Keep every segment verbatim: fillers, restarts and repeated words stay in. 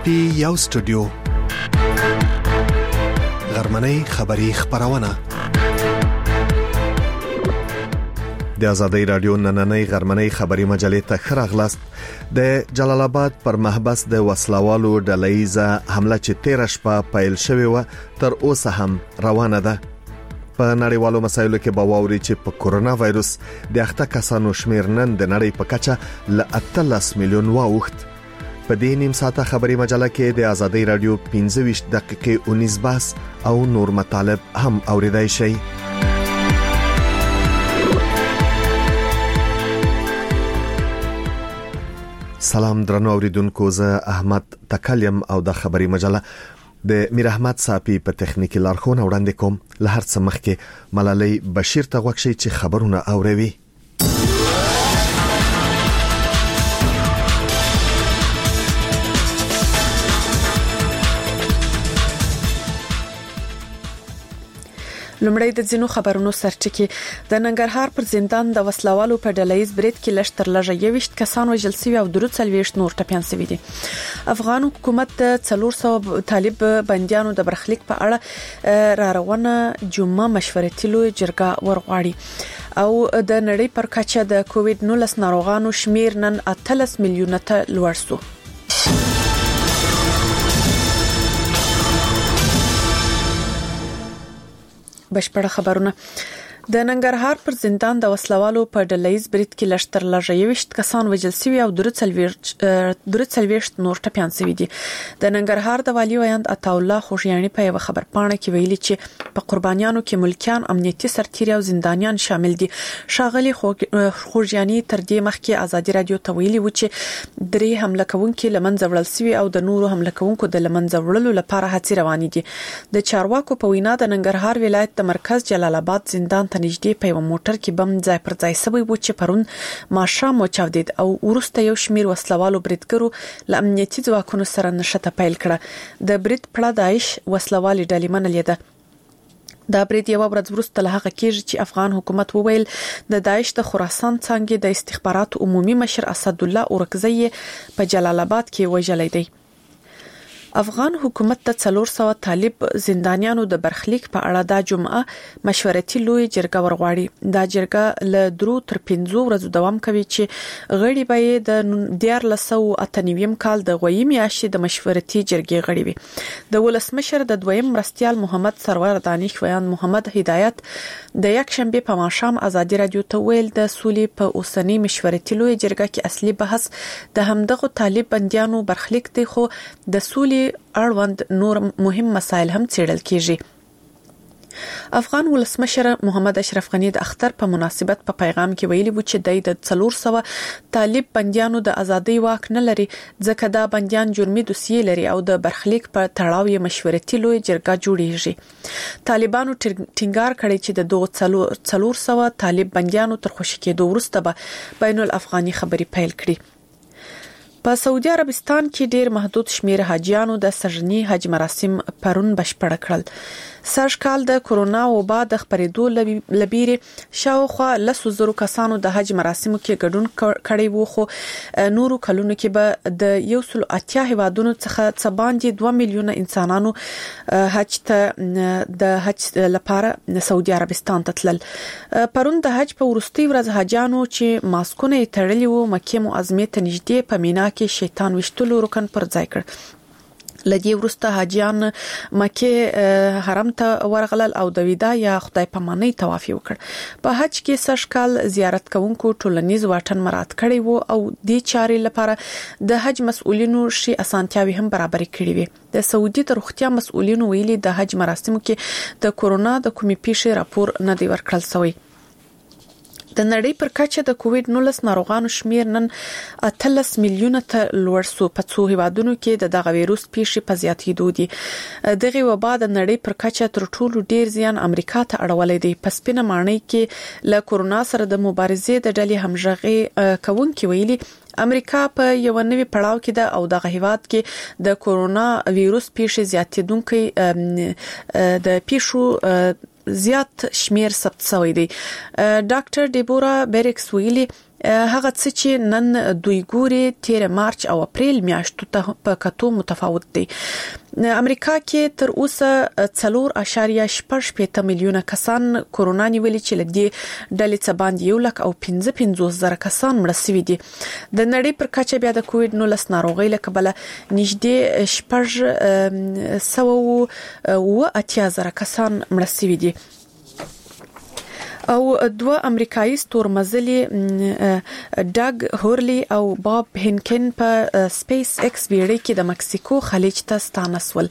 پی یو سټوډیو غرمنۍ خبری خبرونه د آزادۍ رادیو نننۍ غرمنۍ خبری مجلې ته خراغلاست. د جلال آباد پر محبس د وسلوالو ډلهیزه حمله چې تیر شپه پیل شوې و تر اوسه هم روانه ده. په نړیوالو مسایلو کې باوري چې په کورونا وایروس د اخته کسانو شمیر نن د نړۍ په کچه ل اتلس میلیون واوښت. په دې نیم ساعته خبری مجله کې د آزادۍ رادیو پنځه ویشت دقیقې اونیز بحث او نور مطالب هم اوریدای شي. سلام درنو اوریدونکو، زه احمد تکلیم او د خبری مجله د میر احمد صافی په تخنیکی لارښوونه وړاندې کوم. له هر څه مخکې ملالۍ بشیر ته غوښتي چې خبرونه اوروي. لومړی د ځینو خبرونو سرټکی. د ننګرهار پر زندان د وسلوالو په ډلهیز برید کې لږ تر لږه یوشت کسان وژل شوي او درې څلوېښت نور ټپیان شوي دي. افغان حکومت د څلور سوه طالب بنديانو د برخلیک په اړه را روانه جمعه مشورتي لوی جرګه ورغواړي او د نړۍ پر کچه د کووډ نولس ناروغانو شمیر نن اتلس میلیونه ته لوړ شو. بشپړه خبرونه. د ننګرهار پر زندان د وسلوالو په ډلهیز برید کې لږ تر لږه یوشت کسان وژل شوي او درې څلوېښت نور ټپیان شوي دي. د ننګرهار د والي ویاند عطاالله خوږیاني په یو خبرپاڼه کې ویلي چې په قربانیانو کې ملکیان، امنیتي سرتیري او زندانیان شامل دي. ښاغلي خوږیاني تر دې مخکې آزادي رادیو ته ویلي و چې درې حمله کوونکي لمنځه وړل شوي او د نورو حمله کوونکو د لمنځه وړلو لپاره هڅې روانې دي. د چارواکو په وینا د ننګرهار ولایت د مرکز جلال آباد زندان نږدې په یو موټر کې بم ځای پر ځای شوی و چې پرون ماښام وچاودید او ورسته یو شمیر وسلوالو بریدګرو له امنیتي ځواکونو سره نښته پیل کړه. د برید پړه داعش وسلوالې ډلې منلې ده. دا برید یو ورځ وروسته له هغه کېږي چې افغان حکومت وویل د داعش د خراسان څانګې د استخباراتو عمومي مشر اسدالله اورکزی په جلال آباد کې وژلی دی. افغان حکومت د څلور سوه طالب زندانیانو د برخلیک په اړه د جمعه مشورتي لوی جرګه ورغواړي. دا جرګه له درو تر پنځو ورځو دوام کوي چې غړي به د دیارلس سوه اته نوي کال د غوي میاشتې د مشورتي جرګې غړي وي. د ولسمشر د دویم مرستیال محمد سرور دانش ویان محمد هدایت د یک شنبه په ماښام آزادي رادیو ته ویل د سولې په اوسنۍ مشورتي لوی جرګه کې اصلي بحث د همدغه طالب بنديانو برخلیک دی، خو د سولې اړوند نور مهم مسایل هم څېړل کیږي. افغان ولسمشر محمد اشرف غنی د اختر په مناسبت په پیغام کې ویلي و چې د څلور سوه طالب بنديانو د ازادۍ واک نه لري ځکه دا بنديان جرمي دوسیې لري او د برخلیک په تړاو یې مشورتي لوی جرګه جوړیږي. طالبانو ټینګار کړی چې د دغه څلور سوه طالب بنديانو تر خوشي کېدو وروسته به بین الافغاني خبري پیل کړي. په سعودي عربستان کې ډیر محدود شمیر حاجیانو د سژني حج مراسم پرون بشپړ کړل. سږ کال د کورونا وبا د خپرېدو لبیره شاوخوا لسو زرو کسانو د حج مراسمو کې ګډون کړی وو، خو نورو کلونو کې به د یو سل اتیا هیوادونو څخه څه باندې دوه میلیونه انسانانو حج ته د حج لپاره سعودي عربستان ته تلل. پرون د حج په وروستۍ ورځ حاجانو چې ماسکونه یې تړلي وو مکه معظمه ته نږدې په مینا کې شیطان وشتلو رکن پر ځای کړ. لدی ورسته حاجیان مکه حرم ته ورغلل او د ودا یا خدای پامانۍ طواف وکړ. په حج کې سږ کال زیارت کوونکو ټولنیز واټن مراعات کړی وو او د چارې لپاره د حج مسؤلینو شي اسانتیاوي هم برابر کړې وي. د سعودي د روغتیا مسؤلینو ویلي د حج مراسمو کې د کورونا د کومې پیښې راپور نه دی ورکړل شوی. د نړۍ پر کچه د کووډ نولس ناروغانو شمیر نن اتلس میلیونه ته لوړ شو. په څو هیوادونو کې د دغه وایروس پیښې په زیاتېدو دي. دغه وبا د نړۍ پر کچه تر ټولو ډیر زیان امریکا ته اړولې دی. په سپینه ماڼۍ کې له کورونا سره د مبارزې د ډلې همغږي کوونکي ویلي امریکا په یو نوې پړاو کې ده او دغه هیواد کې د کورونا وایروس پیښې زیاتېدونکې د پیښو زیات شمیر ثبت شوی دی. ډاکټر ډیبورا بیرکس ویلي هغه څه چې نن دوی ګوري تیر مارچ او اپریل میاشتو ته په کتو متفاوت دي. امریکا کې تر اوسه څلور اشاریه شپږ پېته میلیونه کسان کورونا نیولې چې لدی ډلې څخه باندې یو لک او پنځه پنځوس زره کسان مړ شوي دي. د نړۍ پر کچه بیا د کووډ نولس ناروغۍ له کبله نږدې شپږ سوه او اتیا زره کسان مړ شوي دي. او دوه امریکایي ستورمزلي ډاګ هورلی او باب هینکن په سپیس ایکس بیړۍ کې د مکسیکو خلیج ته ستانسول.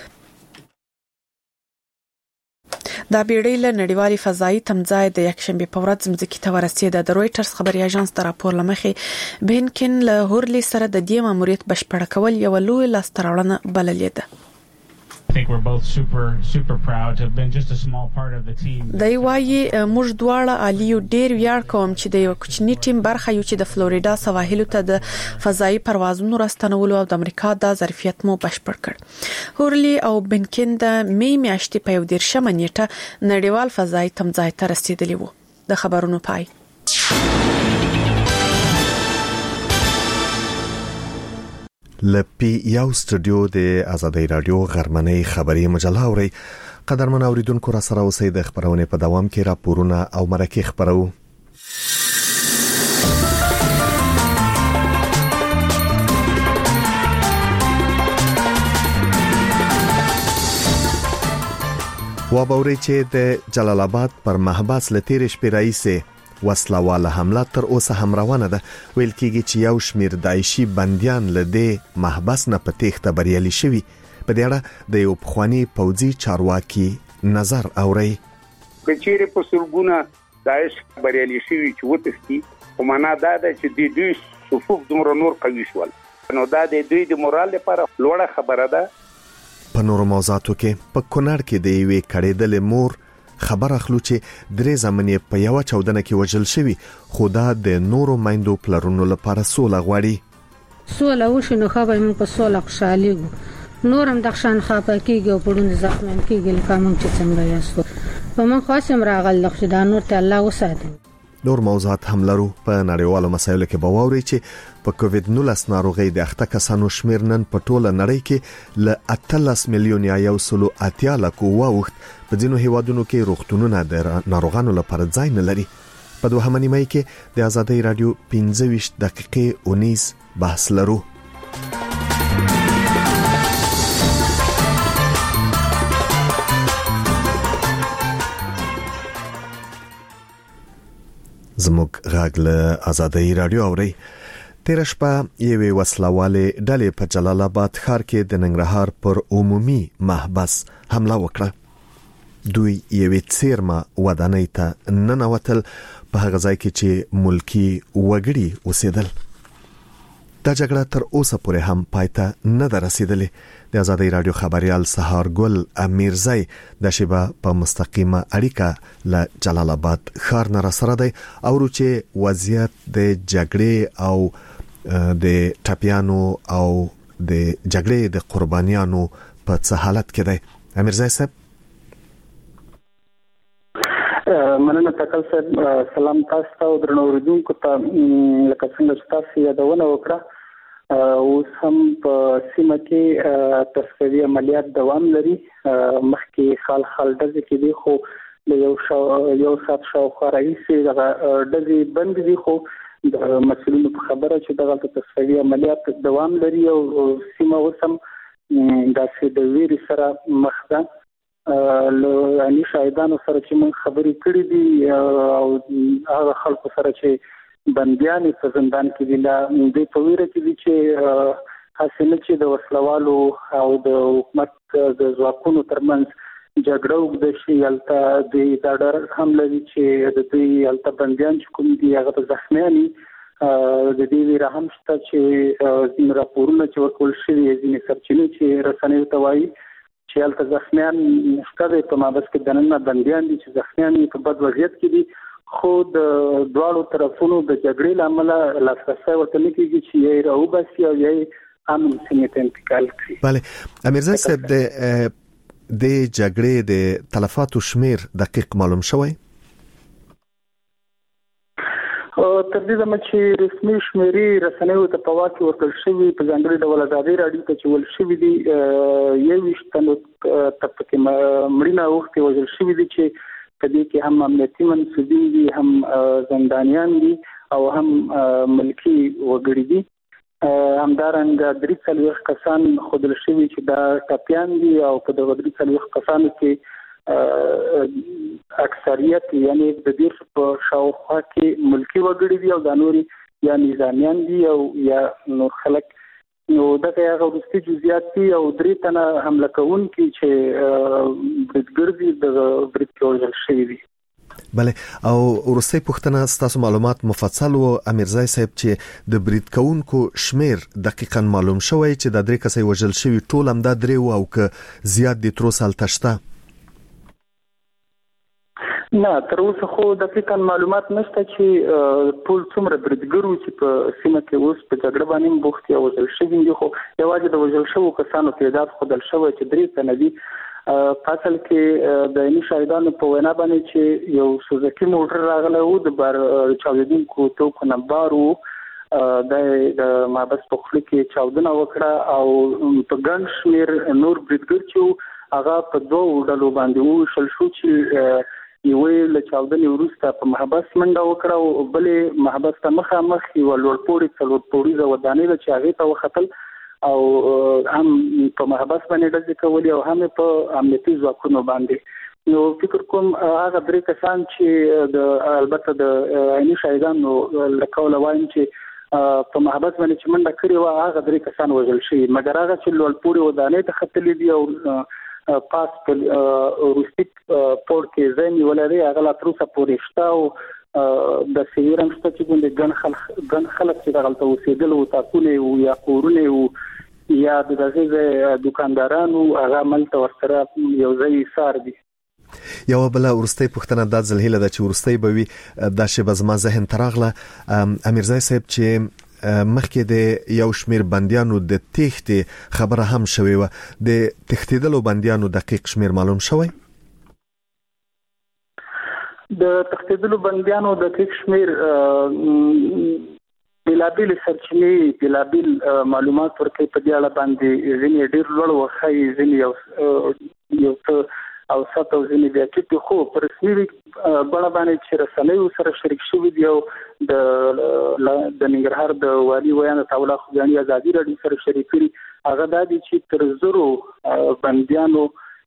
دا بیړۍ له نړیوالې فضایي تمځای د یکشنبه په ورځ ځمکې ته ورسېده. د رويټرز خبري اژانس تر راپور لمخې بهنکن له هورلی سره د دې ماموریت بشپړ کول یو لوی لاستراوړنه بللې ده. I think we're both super super proud to have been just a small part of the team. دای وايي موږ دواړه عالیو ډیر ویاړ کوم چې د یو کوچنی ټیم برخه یو چې د فلوریدا سواحلو ته د فضایي پروازونو راستنولو او د امریکا د ظرفیت مو بشپړ کړ. هورلی او بنکن د می میاشتې په یو دیرشمه نیټه نړیوال فضایي تمځای ته رسیدلی وو. د خبرونو پای. لپی یو استودیو د آزادۍ رادیو غرمنۍ خبري مجله اوري. قدرمن اوریدونکو را سره اوسئ. د خبرونه په دوام کې راپورونه او مرکه خبرو. وابوري چې د جلال آباد پر محبس لتیر شپې رئیس وسلواله حمله تر اوسه هم روانه ده. ویل کېږي چې یو شمیر داعشي بنديان لدې محبس نه په تېښته بریالي شوي. په دې اړه د یو پخوانی پوځي چارواکي نظر اوري. کچېره په سلګونه داعش بریالي شوي چې وتښتي او معنا دا ده چې د دوی صفوف دومره نور قوي شول. نو دا د دوی د مورال لپاره لوړه خبره ده. په نورو موضوعاتو کې په کونړ کې د یوې کړېدلې مور خبر اخلو چې درې زمنې په یو چودنه کې وژل شوی. خو دا د نورو مایندو پلرونو لپاره سوله غواړي. سوله وشي نو خو به موږ په سوله خوشاليږو. نورم د خشان خاپه کېږي او پړون زخمن کېږي لکه موږ چې څنګه یاستو. په موږ خاصم راغل لخوا دا نور ته الله وساتي. نور موضوعات هم لرو. په نړیوالو مسایلو کې به واوري چې په کووډ نولس ناروغي د اخته کسانو شمیر نن په ټوله نړۍ کې ل اتلس میلیون یا یو سلو اتیا لکو واوښت. په ځینو هیوادونو کې روغتونونه د ناروغانو لپاره ځای نه لري. په دوهمه نیمه کې د آزادۍ رادیو پنځه ویشت دقیقې اونیز بحث لرو. زموږ غاګ له آزادۍ رادیو اوري. تیر شپه یوې وسلواله ډلې په جلال آباد ښار کې د ننګرهار پر عمومي محبس حمله وکړه. دوی یوې څیرمه ودانۍ ته ننوتل په هغه ځای کې چې ملکی وګړي اوسېدل. دا جګړه تر اوسه پورې هم پایته نه ده رسیدلې. د آزادۍ رادیو خبريال سهار ګل امیرزای د شیبه په مستقیمه اړیکه له جلال آباد ښار نه سره دی او چې وضعیت د جګړې او د ټاپیانو او د جګړې د قربانیانو په څه حالت کې دی. امیرزای صاحب مننه تکل صاحب. سلام تاسو ته او درنو اوریدونکو ته. لکه څنګه تاسو یادونه وکړه اوس هم په سیمه کې تصفیه عملیات دوام لري. مخکې خال خال دغه کې دی خو له یو شو یو سات شو خارایسي دغه دغه بند دي خو د مسؤلینو په خبره چې دغه تصفیه عملیات دوام لري او سیمه وسم داسې د ویری سره مخ ده. له اني شاهدانو سره چې موږ خبرې کړې دي او هغه خلکو سره چې بنديان په زندان کې دي لا د پویره کې دي چې حاصل چې د وسلوالو او د حکومت د ځواکونو ترمنځ جګړه وکړي شي الته د داډر حمله دي چې د دې الته بنديان چې کوم دي هغه زخمیاني د دې ویره هم شته چې راپورونه چې ورکول شوی ځینې سرچینې چې رسنیو ته وایي چې الته زخمیان شته په مابس کې دننه بنديان دي چې زخمیان په بد وضعیت کې دي. خو د دواړو طرفونو د جګړې لامل لاسرسي ورته نه کیږي چې یې راوباسي او یې امن سیمې ته انتقال کړي. بله امیرزای صاحب د د جګړې د تلفاتو شمیر دقیق معلوم شوی؟ تر دې دمه چې رسمي شمیرې رسنیو ته په واقع ورکړل شوی په ځانګړي ډول ازادي راډیو ته چې ول شوی دي یو وشتنو تپکه مړینه وخت وژل شوی دي چې په دې کې هم امنیتي منسوبین دي هم زندانیان دي او هم ملکی وګړي دي همدارنګه درې څلوېښت کسان خودل شوی چې دا ټاپیان دي او په دغه درې څلوېښت کسانو کې اکثریت یعنی د دې په شاوخوا کې ملکی وګړي دي او د نوري یا نظامیان دي او یا نور خلک نو دغه هغه ورستي جزئیات دي او درې تنه حمله کوونکي چې برګردي د برټ شوی دي. بله او ورسته پښتنه ستاسو معلومات مفصل او امیرزای صاحب چې د برید کوونکو شمیر دقیقاً معلوم شوی چې د درې کسې وژل شوی ټول هم د درې او که زیات دي تر اوسه تشته نه تر اوسه خو دقیقاً معلومات نشته چې ټول څومره بریدګرو چې په سیمه کې اوس په جګړه باندې بوخت یا وژل شوي دي خو یوازې د وژل شوو کسانو تعداد ښودل شوی چې درې تنه دي. په اصل کې د عیني شاهدانو په وینا باندې چې یو سوزوکي موټر راغلی و د بار چاودېدونکو توکو نه بار و د محبس په خوله کې چاودنه وکړه او په ګڼ شمېر نور بریدګر چې هغه په دوو ډلو باندې وویشل شو چې یوې له چاودنې وروسته په محبس منډه وکړه او بلې محبس ته مخامخ یوه لوړپوړې څلور پوړیزه ودانۍ ده چې هغې ته وختل او هم په محبس باندې ډزې کولې او هم په امنیتي ځواکونو باندې. نو فکر کوم هغه درې کسان چې د البته د عیني شاهدانو له قوله وایم چې په محبس باندې چې منډه کړې وه هغه درې کسان وژل شوي مګر هغه چې لوړپوړې ودانۍ ته ختلي دي او پاس په روستیک پور کې ځای نیولی دی هغه لا تر اوسه پورې شته او د سویر هم شته چې ګوندې ګڼ خلک ګڼ خلک چې دغلته اوسېدل وو تاکونه وو یا کورونه وو یا د دغې ځای دوکاندارانو هغه هملته ورسره یو ځای ایثار دي. یو بل ورسته پښتنه د ځلهله د چې ورسته به وي د شی بزما ذهن تراغله امیرزای صاحب چې مخکې د یو شمیر بندیانو د تښتې خبره هم شوې و د تښتېدلو بندیانو دقیق شمیر معلوم شوی؟ د تښتېدلو بندیانو دقیق شمیر بلابل سرچینې بلابل معلومات ورکوي په دې اړه باندې ځینې ډېر لوړ وښایي ځینې یو یو څه او ساتو ځینې بیا چې خو پر رسمي بڼه باندې چې رسنیو سره شریک شوي دي او د د ننګرهار د والي ویاند عطاالله خوجاني ازادي راډیو سره شریک کړي هغه دا دي چې تر زرو بندیانو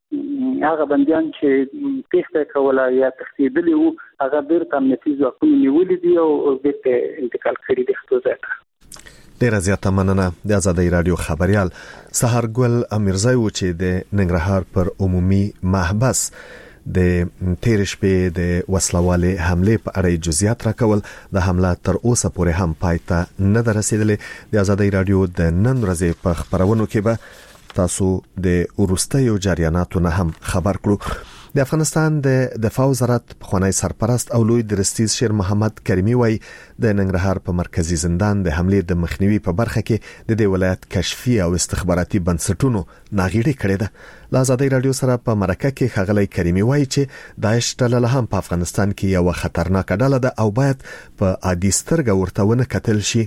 هغه بندیان چې تښته کوله یا تښتېدلي وو هغه بیرته امنیتي ځواکونو نیولي دي او بیرته انتقال کړي دي خپل ځای ته. ډیره زیاته مننه. د ازادي رادیو خبريال سحرګل امیرزای و چې د ننګرهار پر عمومي محبس د تیر شپې د وسلوالې حمله په اړه جزئیات راکول. د حمله تر اوسه پورې هم پایته نه رسیدلې. د ازادي رادیو د نن ورځې په خبرونو کې به تاسو د ورستیو جریاناتو نه هم خبر کړو. د افغانستان د دفاع وزارت پخوانی سرپرست او لوی درستیز شیر محمد کریمی وای د ننګرهار په مرکزی زندان د حمله د مخنیوي په برخه کې د دې ولایت کشفي او استخباراتي بنسټونو ناغېړي کړې ده. ل ازادي رادیو سره په مرکه کې خغلی کریمی وای چې داعش ډله هم په افغانستان کې یو خطرناک ډله ده او باید په عادي سترګه ورته ونه کتل شي.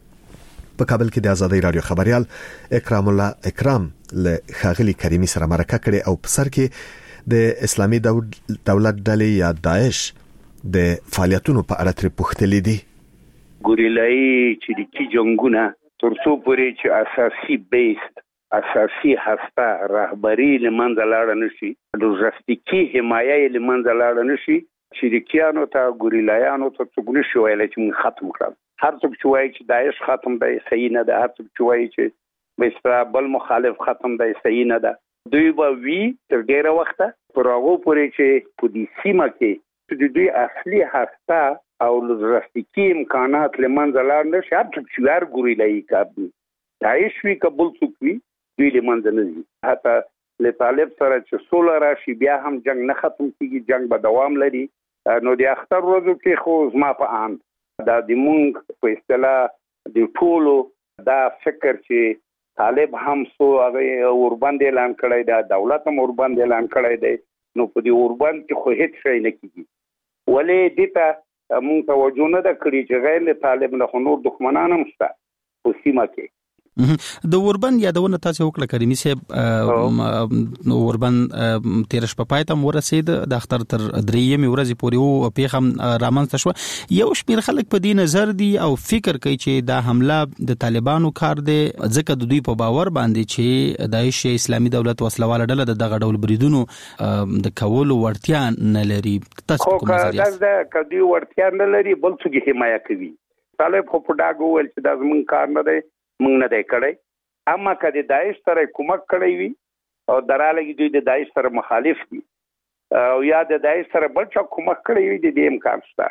په کابل کې د ازادي رادیو خبريال اکرام الله اکرام له خغلی کریمی سره مرکه کړې او په سر کې د اسلامي دولت ډلې یا داعش د فعالیتونو په اړه تر پوښتلې دي. ګوریلای چې د کی جنگونه تر څو پورې چې اساسي بیس اساسي هسته رهبری لمنځه لاړ نشي لوجستیکي حمایه لمنځه لاړ نشي چې د کیانو ته ګوریلایانو ته څنګه شو ویل چې موږ ختم کړل. هر څوک چې وایي چې داعش ختم دی صحیح نه ده. هر څوک چې وایي چې بسرا بل مخالف ختم دی صحیح نه ده. دوی به وی تر ډیره وخته پر هغه پورې چې په دې سیمه کې د دوی اصلي هسته او لوجستیکي امکانات لمنځه لاړ نشي. هر څوک چې ور ګوریلایي کوي داعش وی قبول څوک وي دوی لمنځه نه ځي. حتی له طالب سره چې سوله راشي بیا هم جنگ نه ختم کیږي. جنگ به دوام لري. نو د اختر ورځو کې خو زما په اند دا د مونږ په اصطلاح د ټولو دا فکر چې طالب هم سو هغه اوربند اعلان کړی دا دولت هم اوربند اعلان کړی دی نو په دې اوربند کې خو هیڅ شي نه کیږي. ولې دته مونږ توجه نه د کړی چې غیر طالب نه نور دښمنان هم شته په سیمه کې. د اوربن یادونه تاسو وکړه کریمي صاحب، اوربن تیر شپه پای ته ورسید د اختر تر درېیمې ورځې پورې او پیغام رامنځته شو. یو شمېر خلک په دې نظر دي او فکر کوي چې دا حمله د طالبانو کار دی، ځکه د دوی په باور باندې چې داعش اسلامي دولت وسلواله ډله د دغه ډول بریدونو د کولو وړتیا نه لري. تاسو کوم نظر یاست؟ دا کدی وړتیا نه لري، بل څه حمایت کوي. طالب خو په ډاګو ویل چې دا زموږ کار نه دی، مونږ نه دی کړی. اما کله داعش سره کومک کړی وي او دراله دوی د داعش سره مخالف دي او یا د داعش سره بل څه کومک کړی وي، د دې امکان شته.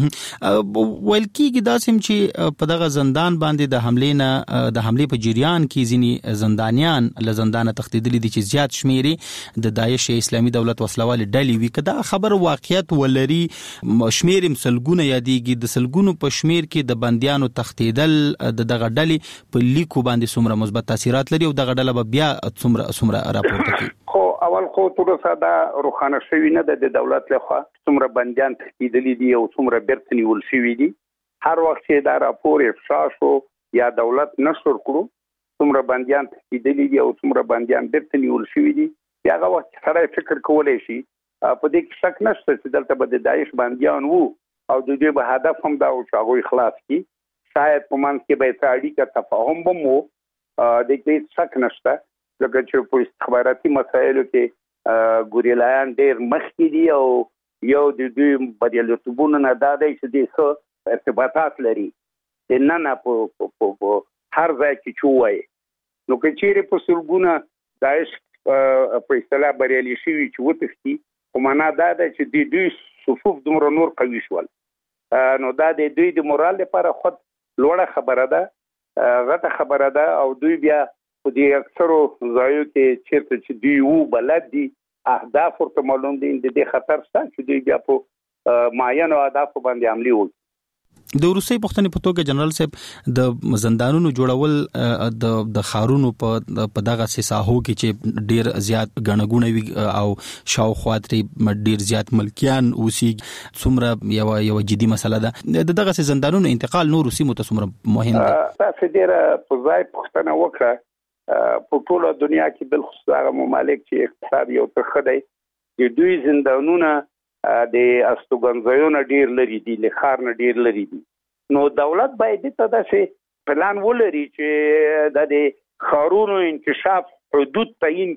ویل کېږي داسې چې په دغه زندان باندې د حملې نه د حملې په جریان کې ځینې زندانیان له زندانه تښتېدلي دي چې زیات شمېرې د داعش اسلامي دولت وسلوالې ډلې وي. که دا خبر واقعیت ولري، شمېر یې سلګونه یادېږي، د سلګونو په شمېر کې د بندیانو تښتېدل د دغه ډلې په لیکو باندې څومره مثبت تاثیرات لري او دغه ډله به بیا څومره څومره راپورته کوي؟ خو اول خو ټول ساده روخانه شوی نه د دولت لخوا څومره بندیان تښتېدلي دي او څومره بیرته نیول شوي دي. هر وخت چې دا راپور افشا شو یا دولت نشر کړو څومره بندیان تښتېدلي دي او څومره بندیان بیرته نیول شوي دي، هغه وخت سره فکر کولی شي په دې کې شک نشته چې دلته به د داعش بندیان وو او د دوی به هدف هم دا و چې هغوی خلاص کړي. شاید په منځ کې به څه اړیکه تفاهم به مو د دې شک نشته، ځکه چې په استخباراتي مسایلو کې ګوریلایان ډېر مخکې دي او یو د دوی بریالیتوبونه نه دا دی چې دوی څه ارتباطات لري د نه نه په هر ځای کې چې ووایي. نو که چیرې په سلګونه داعش په اصطلاح بریالي شوي چې وتښتي، خو معنا دا ده چې د دوی صفوف دومره نور قوي شول، نو دا د دوی د مورال لپاره خود لوړه خبره ده، غټه خبره ده. او دوی بیا په دې اکثرو ځایو کې چیرته چې دوی وو بلد دي، اهداف ورته معلوم دي، د دې خطر شته چې دوی بیا په معینو اهدافو باندې عملي وکړي. د روسي پښتنې په توګه جنرال صاحب د زندانونو جوړول د د خارونو په په دغه ساحو کې چې ډیر زیات غنغونه وي او شاوخوا ترې ډیر زیات ملکیان اوسي، څومره یو یو جدي مسله ده. د دغه زندانونو انتقال نور روسي متصمره مهم ده. تاسو ډیر په ځای پښتنه وکړه په ټوله دنیا کې بل خصوص هغه ممالک چې اقتصاد یو ترخه دی، د دوی زندانونه د استوګنځایونو ډیر لري دي، له ښار نه ډیر لري دي. نو دولت باید ته داسې پلان ولري چې د ښارونو انکشاف حدود تعیین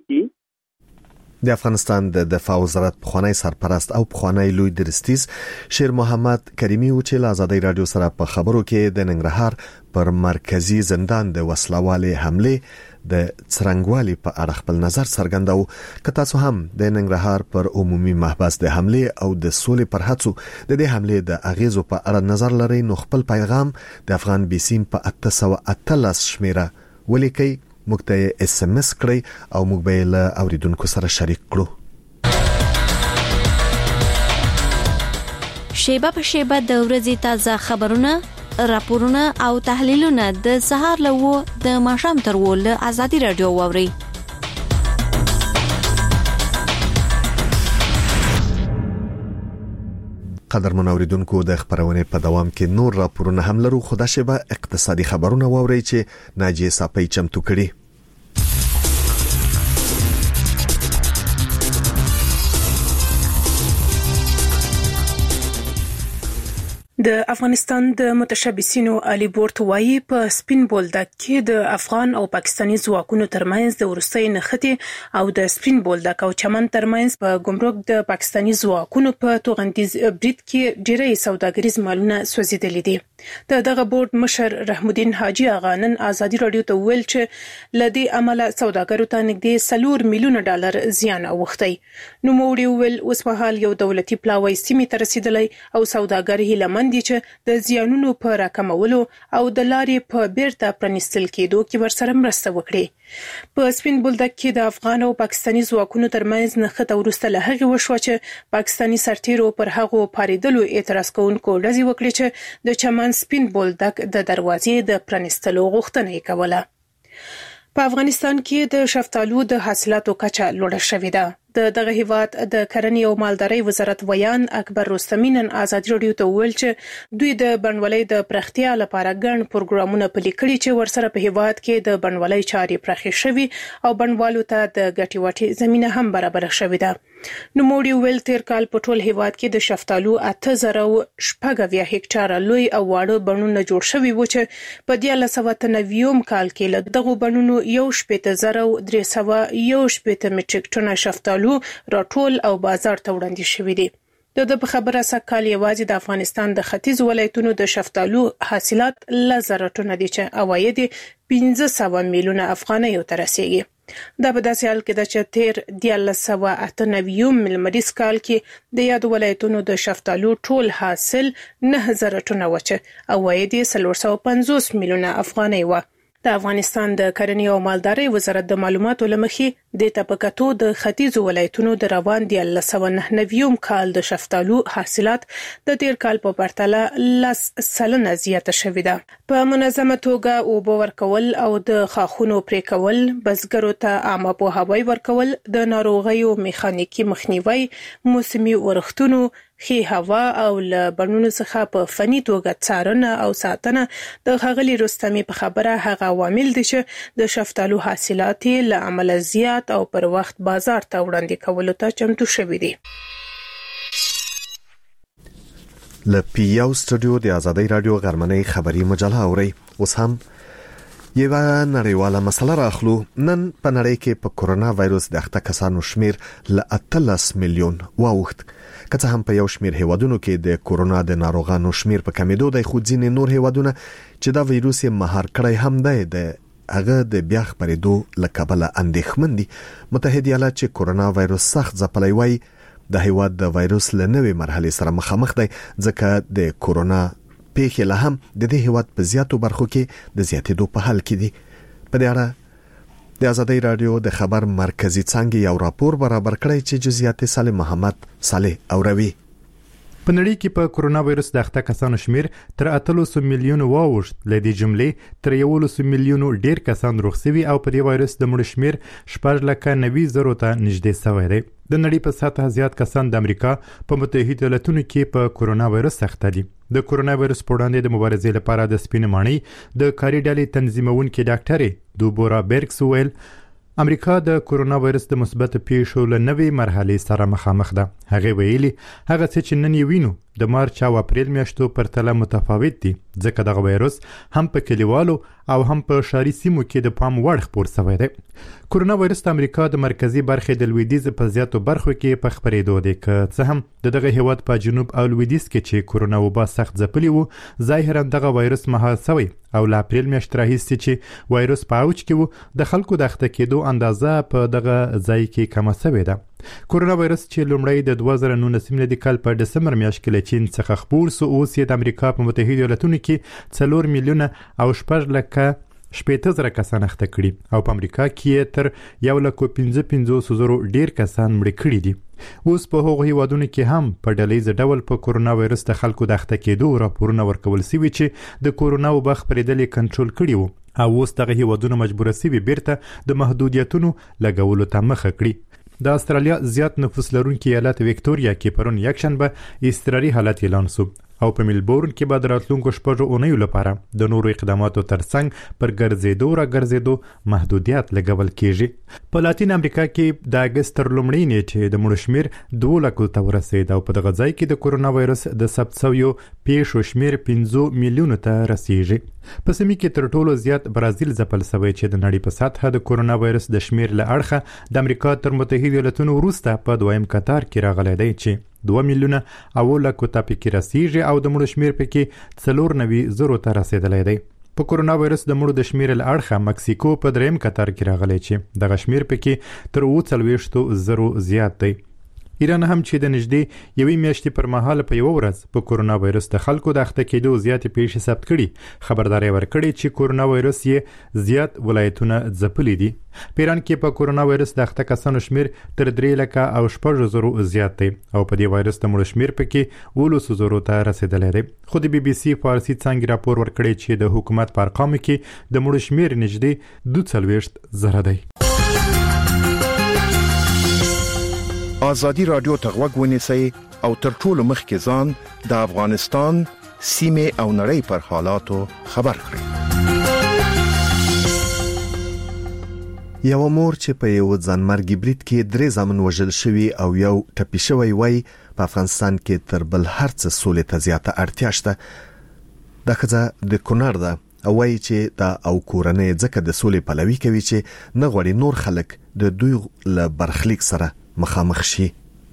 کړي. د افغانستان د دفاع وزارت پخوانی سرپرست او پخوانی لوی درستیز شیر محمد کریمی و چې له آزادۍ رادیو سره په خبرو کې د ننګرهار پر مرکزی زندان د وسلوالې حمله د څرنګوالي په اړه خپل نظر څرګنداو. که تاسو هم د ننګرهار پر عمومي محبس د حمله او د سولې پر هڅو د دې حمله د اغیزو په اړه نظر لرئ، نو خپل پیغام د افغان بیسیم په اته سوه اتلس شمیره ولیکئ، موږ ته اس ام اس کړئ او موږ به له اوریدونکو سره شریک کړو. شیبه په شیبه د ورځې تازه خبرونه، راپورونه او تحلیلونه د سهار له د ماښام تر ول آزادي رادیو واوري. قدرمن اوریدونکو، د خبرونه په دوام کې نور راپورونه هم لرو، خو دا شیبه اقتصادي خبرونه واوري چې ناجیه صافی چمتو کړي. د افغانستان د متشبثینو علي بورت وايي په سپین بولدک کې د افغان او پاکستاني ځواکونو ترمنځ د ورستۍ نښتې او د سپین بولدک او چمن ترمنځ په ګمرک د پاکستاني ځواکونو په توغندیز برید کې ډېری سوداګریز مالونه سوځېدلي دي. د دغه بورډ مشر رحم الدین حاجی اغا نن آزادي رادیو ته ویل چې لدی عمله سوداګرو ته نږدې سلور میلیون ډالر زیان اوښتی. نو موړي ویل اوس په حال یو دولتي پلاوی سیمې ته رسیدلی او سوداګر هیله دي چې د زیانونو په راکمولو او د لارې په بیرته پرانیستل کېدو کې ورسره مرسته وکړي. په سپین بولدک کې د افغان او پاکستاني ځواکونو ترمنځ نښته وروسته له هغې وشوه چې پاکستاني سرتیرو پر هغو پارېدلو اعتراض کوونکو ډزې وکړې چې د چمن سپین بولدک د دروازې د پرانیستلو غوښتنه یې کوله. په افغانستان کې د شفتالو د حاصلاتو کچه لوړه شوې ده. د دغه هیواد د کرنې او مالدارۍ وزارت ویان اکبر رستمی نن آزاد رادیو ته ویل چې دوی د بڼوالۍ د پراختیا لپاره ګڼ پروګرامونه پلي کړي چې ورسره په هیواد کې د بڼوالۍ چارې پراخې شوي او بڼوالو ته د ګټې وټې زمينه هم برابر شوې ده. نو موږ ویل تیر کال په ټول هیواد کې د شفتالو اته زره شپږ هکټاره لوی او واړه بڼونه جوړ شوي و چې په دیارلس سوه اته نوي کال کې له دغه بڼونو یو شپېته زره درې سوه یو شپېته میټریک ټنه شفتالو راټول او بازار ته وړاندې شوي دي. د د خبره سکهال یوازې د افغانستان د ختیځ ولایتونو د شفتالو حاصلات لزر ټنه دي چې عواید پنځه سوه میلیونه افغانۍ ته رسیدي. دا په داسې حال کې چې تیر دیارلس سوه اته نوي ملمریز کال کې د یاد ولایتونو د شفتالو ټول حاصل نه زره ټنه و چې عواید څلور سوه پنځوس میلیونه افغانۍ و. د افغانستان د کرنې او مالدارۍ وزارت د معلوماتو لمخې د تپکاتو د ختیځ ولایتونو د روان دیارلس سوه نهه نوي کال د شفتالو حاصلات د تیر کال په پرتله لس سلنه زیاته شوې ده. په منظمه توګه اوبه ورکول او د خاخونو پرې کول، بزګرو ته عامه پوهاوی ورکول، د ناروغیو میخانیکي مخنیوي، موسمي ورښتونو، خي هوا او له بڼونو څخه په فني توګه څارنه او ساتنه د ښاغلي رستمی په خبره هغه عوامل دي چې د شفتالو حاصلات له عمله زیات او پر وخت بازار ته وړاندې کولو ته چمتو شوي دي. له پیاو سټوډیو د آزادۍ رادیو غرمنۍ خبری مجله اوري. اوس هم یو نړیواله مسله راخلو. نن په نړۍ کې په کورونا وایروس د اخته کسانو شمیر له اتلس میلیون واوښت. که څه هم په یو شمیر هیوادونو کې د کورونا د ناروغانو شمیر په کمیدو دی، خو ځینې نور هیوادونه چې دا وایروس یې مهار کړی هم دی د هغه د بیا خپرېدو له کبله اندېښمن دي. متحد ایالات چې کورونا وایروس سخت ځپلی وایي د هیواد د وایروس له نوې مرحلې سره مخامخ دی، ځکه د کورونا پیښې له هم د دې هیواد په زیاتو برخو کې د زیاتېدو په حال کې دي. په دې اړه د آزادۍ رادیو د خبر مرکزی څنګه یو راپور برابر کړی چې جزئیات صالح محمد صالح اوروي. په نړۍ کې په کورونا وایروس د اخته کسانو شمیر تر اتلس میلیون واوښت. له دې جملې تر یولس میلیون ډیر کسان روغ شوي او په دې وایروس د مړو شمیر شپږ لکه نوي زرو ته نږدې شوی دی. د نړۍ په سطحه زیات کسان د امریکا په متحده ایالاتونو کې په کورونا وایروس اخته دي. د کورونا وایروس په وړاندې د مبارزې لپاره د سپین ماڼۍ د کاري ډلې تنظیمونکې ډاکټرې دوبورا بیرکس ویل امریکا د کورونا وایروس د مثبت پیښو له نوې مرحلې سره مخامخ ده. هغه ویلي هغه څه چې نن یې وینو د مارچ او اپریل میاشتو پرتله متفاوت دي، ځکه دغه وایروس هم په کلیوالو او هم په ښاري سیمو کې د پام وړ خپور شوی دی. کورونا وایروس د امریکا د مرکزی برخې د لویدیځ په زیاتو برخو کې په خپرېدو دی، که څه هم د دغه هیواد په جنوب او لویدیځ کې چې کورونا وبا سخت ځپلی وو ظاهرا دغه وایروس مهار شوی او له اپریل میاشتې راهیسې چې وایروس په اوج کې وو د خلکو د اخته کېدو اندازه په دغه ځای کې کمه شوې ده. کورونا وایروس چې لومړی د دوه زره نولس میلادي کال په ډسمبر میاشت کې له چین څخه خپور سو، اوس یې د امریکا په متحده ایالاتونو کې څلور میلیونه او شپږ لکه شپېته زره کسان اخته کړي او په امریکا کې تر یو لکه پنځه پنځوس زرو ډیر کسان مړه کړي دي. اوس په هغو هیوادونو کې هم په ډلهییز ډول په کورونا وایروس د خلکو د اخته کېدو راپورونه ورکول شوي چې د کورونا وبا خپرېدل یې کنټرول کړي وو او اوس دغه هیوادونه مجبوره شوي بیرته د محدودیتونو لګولو ته مخه کړي. د استرالیا زیات نفوس لرونکي ایالت وکټوریا کې پرون یکشنبه اضطراري حالت اعلان شو او په ملبورن کې به د راتلونکو شپږو اونیو لپاره د نورو اقداماتو ترڅنګ پر ګرځېدو را ګرځېدو محدودیت لګول کېږي. په لاتین امریکا کې د اګست تر لومړۍ نیټې د مړو شمیر دوه لکو ته ورسېد او په دغه ځای کې د کورونا وایروس د ثبت شویو پیښو شمیر پنځه میلیونو ته رسیږي. په سیمه کې تر ټولو زیات برازیل ځپل شوی چې د نړۍ په سطحه د کورونا وایروس د شمیر له اړخه د امریکا تر متحده ایالاتونو وروسته په دویم قطار کې راغلی دی چې دوه میلیونه او لکو ته پکې رسیږي او د مړو شمیر پکې څلور نوي زرو ته رسیدلی دی. په کورونا وایروس د مړو د شمیر له اړخه مکسیکو په دریم قطار کې راغلی چې دغه شمیر پکې تر اووه څلوېښتو زرو زیات دی. ایران هم چې د نږدې یوې میاشتې پر مهال په یو ورځ په کورونا وایروس د خلکو د اخته کېدو زیاتې پیښې ثبت کړي، خبرداری ورکړي چې کورونا وایروس یې زیات ولایتونه ځپلي دي. په ایران کې په کورونا وایروس د اخته کسانو شمیر تر درې لکه او شپږ زرو زیات دی او په دې وایروس د مړو شمیر پکې اوولس زرو ته رسیدلی دی. خو د بي بي سي فارسي څانګې راپور ورکړی چې د حکومت په ارقامو کې د مړو شمیر نږدې دوه څلوېښت زره دی. ازادي رادیو ته غوږ ونیسئ او تر ټولو مخکې ځان د افغانستان سیمه او نړۍ پر حالاتو خبر کړئ. یو مور چې په یو ځانمرګي برید کې درې زامن وژل شوی او یو ټپي شوی وای په افغانستان کې تر بل هر څه سولې ته زیاته اړتیا شته. د ښځه د کونړ ده او وای چې دا او کورنۍ ځکه د سولې پلوي کوي چې نه غواړي نور خلک د دوی له برخلیک سره مخامخ شي.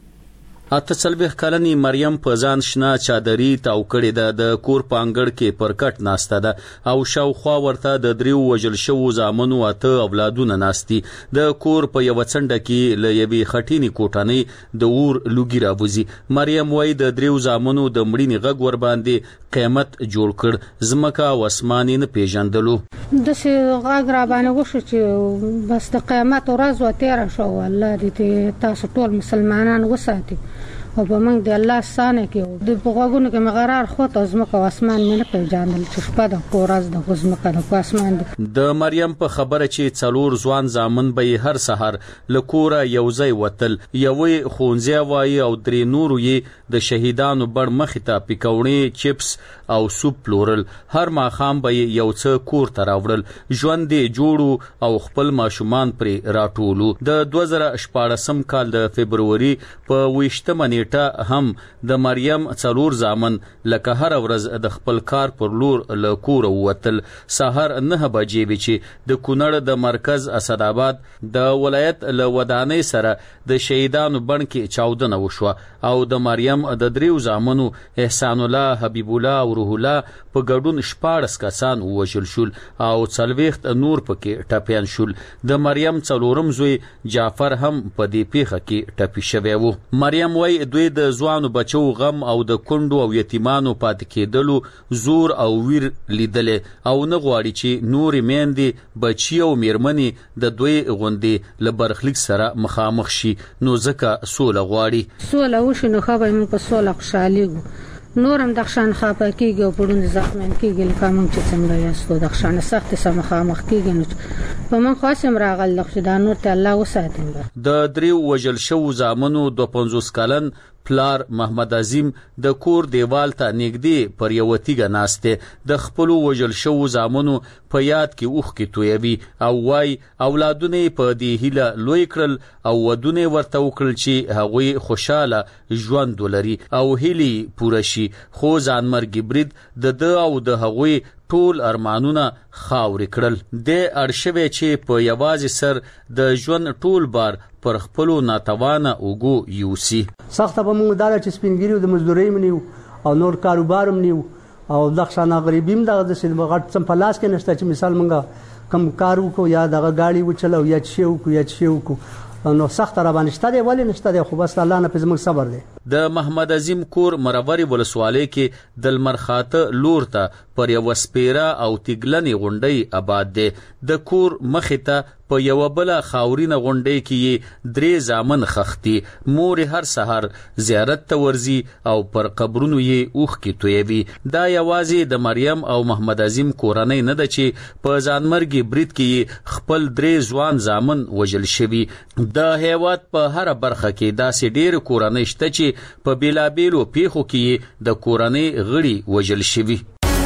اته څلوېښت کلنې مریم په ځان شنه چادري تاو کړې ده، د کور په انګړ کې پر کټ ناسته ده او شاوخوا ورته د دریو وژل شوو زامنو اته اولادونه ناستي. د کور په یو څنډه کې له یوې خټینې کوټنۍ د اور لوګي راوځي. مریم وایي د دریو زامنو د مړینې غږ ور باندې قیامت جوړ کړ، ځمکه او اسمان نه پیژندلو. د څه غږ را باندې وشو چې بس د قیامت ورځ و تیر شو. الله دې تاسو ټول مسلمانان وساتي او په موږ د الله ستانه کې د بغاګونو کې مغرار خو ته ځمکه او اسمان نه پیژندل چې شپه د کورز د ځمکه د اسمان دی. د مریم په خبره چې څلور ځوان زامن به هر سحر لکوره یوځای وتل، یوې خونځه وای او درې نورو یې د شهیدانو بړ مخ ته پکوړې چپس او سوپ پلورل. هر ماخام به یو څه کور ته راوړل، ژوند دې جوړو او خپل ماشومان پرې راټولو. د دوه زره شپاړسم کال د فبرवरी په ویشتمه نیټه هم د مریم څلور زامن لکه هر ورځ د خپل کار پر لور له کور ووتل. سحر نه بجې وی چې د کونړ د مرکز اسداباد د ولایت له ودانۍ سره د شهیدانو بڼ کې چاودنه وشوه او د مریم د دریو زامنو احسان الله، حبیب الله او روح الله په ګډون شپاړس کسان وژل شول او څلوېښت نور پکې ټپیان شول. د مریم څلورم زوی جعفر هم په دې پیښه کې ټپي شوی و. مریم وای دوی د ځوانو بچو غم او د کندو او یتیمانو پاتې کېدلو زور او ویر لیدل او نه غواړي چې نور میندې بچي او میرمنې د دوی غوندې له برخلیک سره مخامخ شي، نو ځکه سوله غواړي. سوله وشي نو خو به موږ په سوله خوشاليږو، نورم د خشان خاپه کېږي او پړون زخمن کېږي لکه موږ چې څنګه یاستو د خشان سخت سم مخامخ کېږي. نو په من خاصم راغل لخوا دا نور ته الله وساتي. د دریو وژل شو زامنو د پنځوس کلن پلار محمد عظیم د کور دیوال ته نږدې پر یو تیګه ناشته د خپل وژل شو زامنو په یاد کې اوخ کې تویوي او وای اولادونه په دې هیله لوی کړل او ودونه ورته وکړل چې هغه خوشاله ژوند ولري او هیلي پوره شي. خو ځانمرګي برید د د او د هغه ټول ارمانونه خاورې کړل. د ارشوي چې په یوازې سر د ژوند ټول بار پر خپلو ناتوانه اوګو یوسی. سخت به موږ داله چې سپینګریو د مزدوري منیو او نور کاروبارم نیو او د خشانه غریبیم دغه د سیمه غټ سم په لاس کې نشته چې مثال موږ کم کارو کو یا دغه گاډي وچلو یا شیو کو یا شیو کو نو سخت را باندې شته دی ولې نشته دی خو بس الله نه پزمن صبر دی. د محمد عظیم کور مروري ولسوالۍ کې د لمرخاته لور ته پر یو سپیره او تګلنې غونډۍ آباد دی. د کور مخې ته په یو بل خاورینه غونډۍ کې درې زامن خختي. مور هر سحر زیارت ته ورزي او پر قبرونو یې اوخ کې تویوي. دا یوازې د مریم او محمد عظیم کورنۍ نه ده چې په ځانمرګي برید کې خپل درې ځوان زامن وژل شوي. د هیواد په هر برخه کې داسې ډېر کورنۍ شته چې په بیلابیلو پیښو کې د کورنۍ غړي وژل شوي.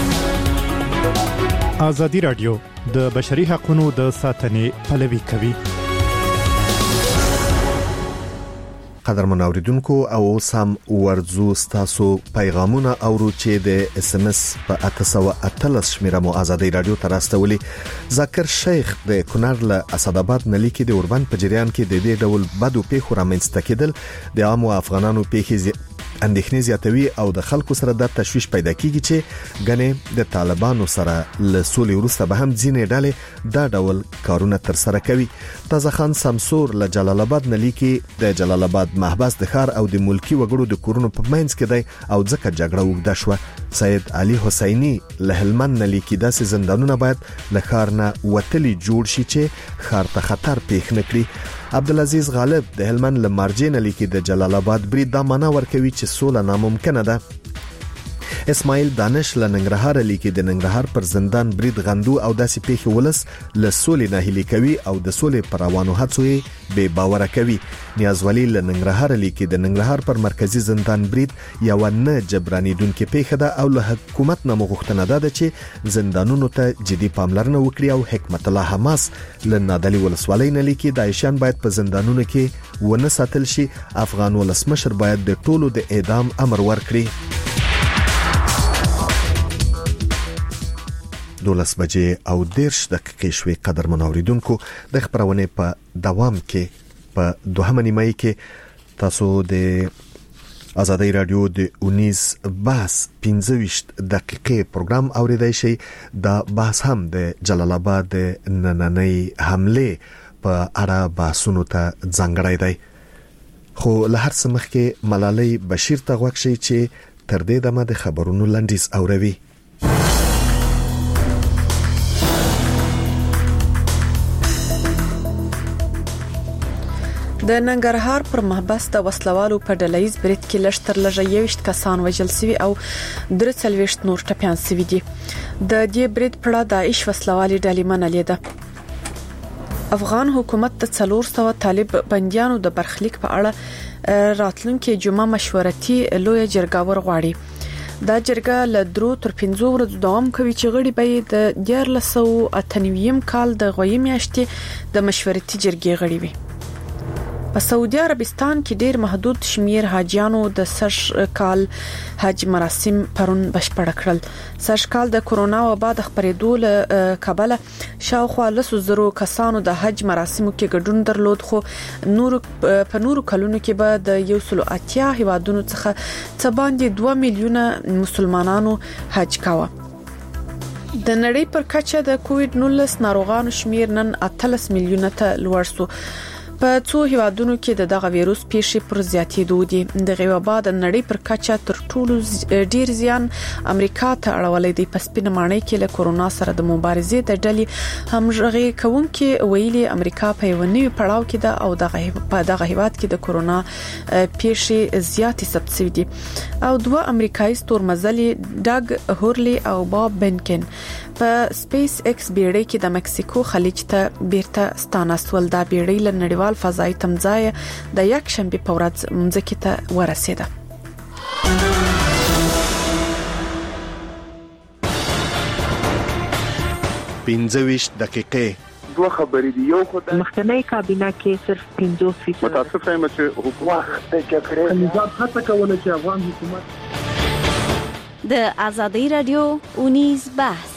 ازادي رادیو د بشري حقوقو د ساتنې پلوي کوي. قدرمن اوریدونکو او سم ورزو ستاسو پیغامونه اورو چې د اس ام اس په اته سوه اتلس شمیره مو ازادي رادیو تراستولي. ذکر شیخ د کونړ له اسداباد ملکی د اوربند په جریان کې د دې ډول بدو پیښو رامنځته کېدل د عام افغانانو پیښې اندېښنې زیاتوي او د خلکو سره د تشویش پیدا کیږي چې غنې د طالبانو سره له سولې وروسته به هم ځینې ډلې دا ډول کارونه تر سره کوي. تازه خان سمسور له جلال آباد ملکی د جلال آباد محبس د ښار او د ملکی وګړو د کورونو په منځ کې دی او ځکه جګړه وګدا شو. سید علي حسینی له هلمند ملکی داسې زندانونه باید له ښار نه وتلی جوړ شي چې ښار ته خطر پیښ نکړي. عبدالعزیز غالب د هلمند لمرجین لیکي د جلال آباد برید دا معنا ورکوي چې سوله ناممکنه ده. اسماعیل دانش له ننګرهار لیکي د ننګرهار پر زندان برید غندو او داسې پیښې ولس له سولې نه هلي کوي او د سولې پر روانو هڅو یې بې باور کوي. نیاز ولی له ننګرهار لیکي د ننګرهار پر مرکزی زندان برید یو نه جبرانیدونکې پیښه ده او له حکومت نه مغوښتنه ده چې زندانونو ته جدي پاملرنه وکړي او حکمت الله حماس له نادلي ولسوالۍ نه لیکي داعشان باید په زندانونو کې ونه ساتل شي. افغان ولسمشر باید د ټولو د اعدام امر ورکړي. دولس بجې او دیرش دقیقې شوي. قدرمن اوریدونکو د خبرونه په دوام کې په دوهمه نیمه کې تاسو د آزادۍ رادیو د اونیز بحث پنځه ویشت دقیقې پروګرام اوریدای شئ. دا بحث هم د جلال آباد د نننۍ حمله په اړه بحثونو ته ځانګړی دی. خو له هر څه مخکې ملالۍ بشیر ته غوږ شئ چې تر دې دمه د خبرونو لنډیز اوروي. د ننګرهار پر محبس د وسلوالو په ډلهیز برید کې لشتر لږه یوشت کسان وژل شوي او درې څلوېښت نور ټپیان شوي دي. د دې برید په اړه داعش وسلوالي ډلې منلې ده. افغان حکومت د څلور سوه طالب بنديانو د برخلیک په اړه راتلونکي جمعه مشورتي لوی جرګه ورغواړي. دا جرګه له درو تر پنځو ورځو دوام کوي چې غړي به د دیارلس سوه اته نوي کال د غوي میاشتې د مشورتي جرګې غړي وي. په سعودي عربستان کې ډیر محدود شمیر حاجیانو د سږ کال حج مراسم پرون بشپړ کړل. سږ کال د کورونا وبا د خپرېدو له کبله شاوخوا لسو زرو کسانو د حج مراسمو کې ګډون درلود، خو نور په نورو کلونو کې به د یو سل اتیا هیوادونو څخه څه باندې دوه میلیونه مسلمانانو حج کاوه. د نړۍ پر کچه د کووډ نولس ناروغانو شمیر نن اتلس میلیونه ته لوړ شو. په څو هیوادونو کې د دغه وایروس پیښې پر زیاتېدو دي. دغه وبا د نړۍ پر کچه تر ټولو ډیر زیان امریکا ته اړولې دی. په سپینه ماڼۍ کې له کورونا سره د مبارزې د ډلې همغږي کوونکې ویلي امریکا په یو نوي پړاو کې ده او دغه په دغه هیواد کې د کورونا پیښې زیاتې ثبت شوې دي. او دوه امریکایي ستورمزلي ډاګ هورلی او باب بنکن په سپیس ایکس بیړۍ کې د مکسیکو خلیج ته بیرته ستانستول. دا بیړۍ له نړیوال فضایي تمځای د یک شنبه په ورځ مځکې ته ورسېده. پنځه ویشت دقیقې دوه خبرې دي. یو خو د مخکنی کابینه کې صرف پنځوس فیصد متاسفه یم چې حکومت د جګړې نظام هڅه کوله چې افغان حکومت د آزادۍ رادیو اونیز بحث.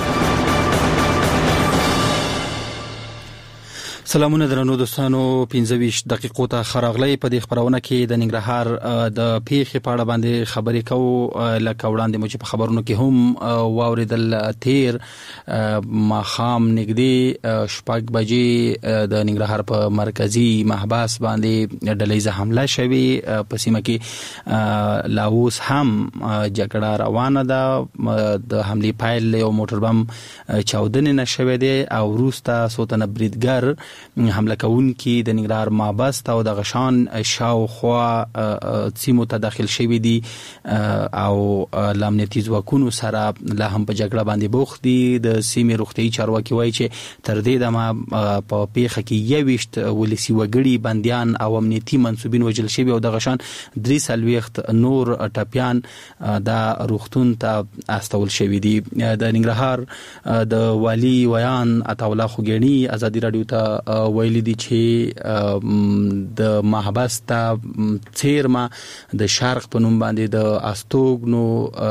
سلامونه درنو دوستانو، پنځه ویشت دقیقو ته خراغلی. په دې خبرونه کې د ننګرهار د پیښې په اړه باندې خبرې کوو. لکه وړاندې مو چې په خبرونو کې هم واوریدل، تیر ماښام نږدې شپږ بجې د ننګرهار په مرکزی محبس باندې ډلهیزه حمله شوې. په سیمه کې لا اوس هم جګړه روانه ده. د حملې پیل یو موټر بم چاودنې نه شوې دی او وروسته څو تنه بریدګر حمله کوونکي د ننګرهار محبس ته او د غشان شاوخوا سیمو ته داخل شوي دي او له امنیتي ځواکونو سره لا هم په جګړه باندې بوخت دي. د سیمې روغتیایي چارواکي وایي چې تر دې دمه په پیښه کې یوویشت ولسي وګړي بندیان او امنیتي منصوبین وژل شوي او د غشان درې څلوېښت نور ټپیان د روغتون ته استول شوي دي. د ننګرهار د والي ویان عطاالله خوګیڼي ازادي رادیو ته ویلي دي چې د محبس ته څیرمه د شرق په نوم باندې د استوګنو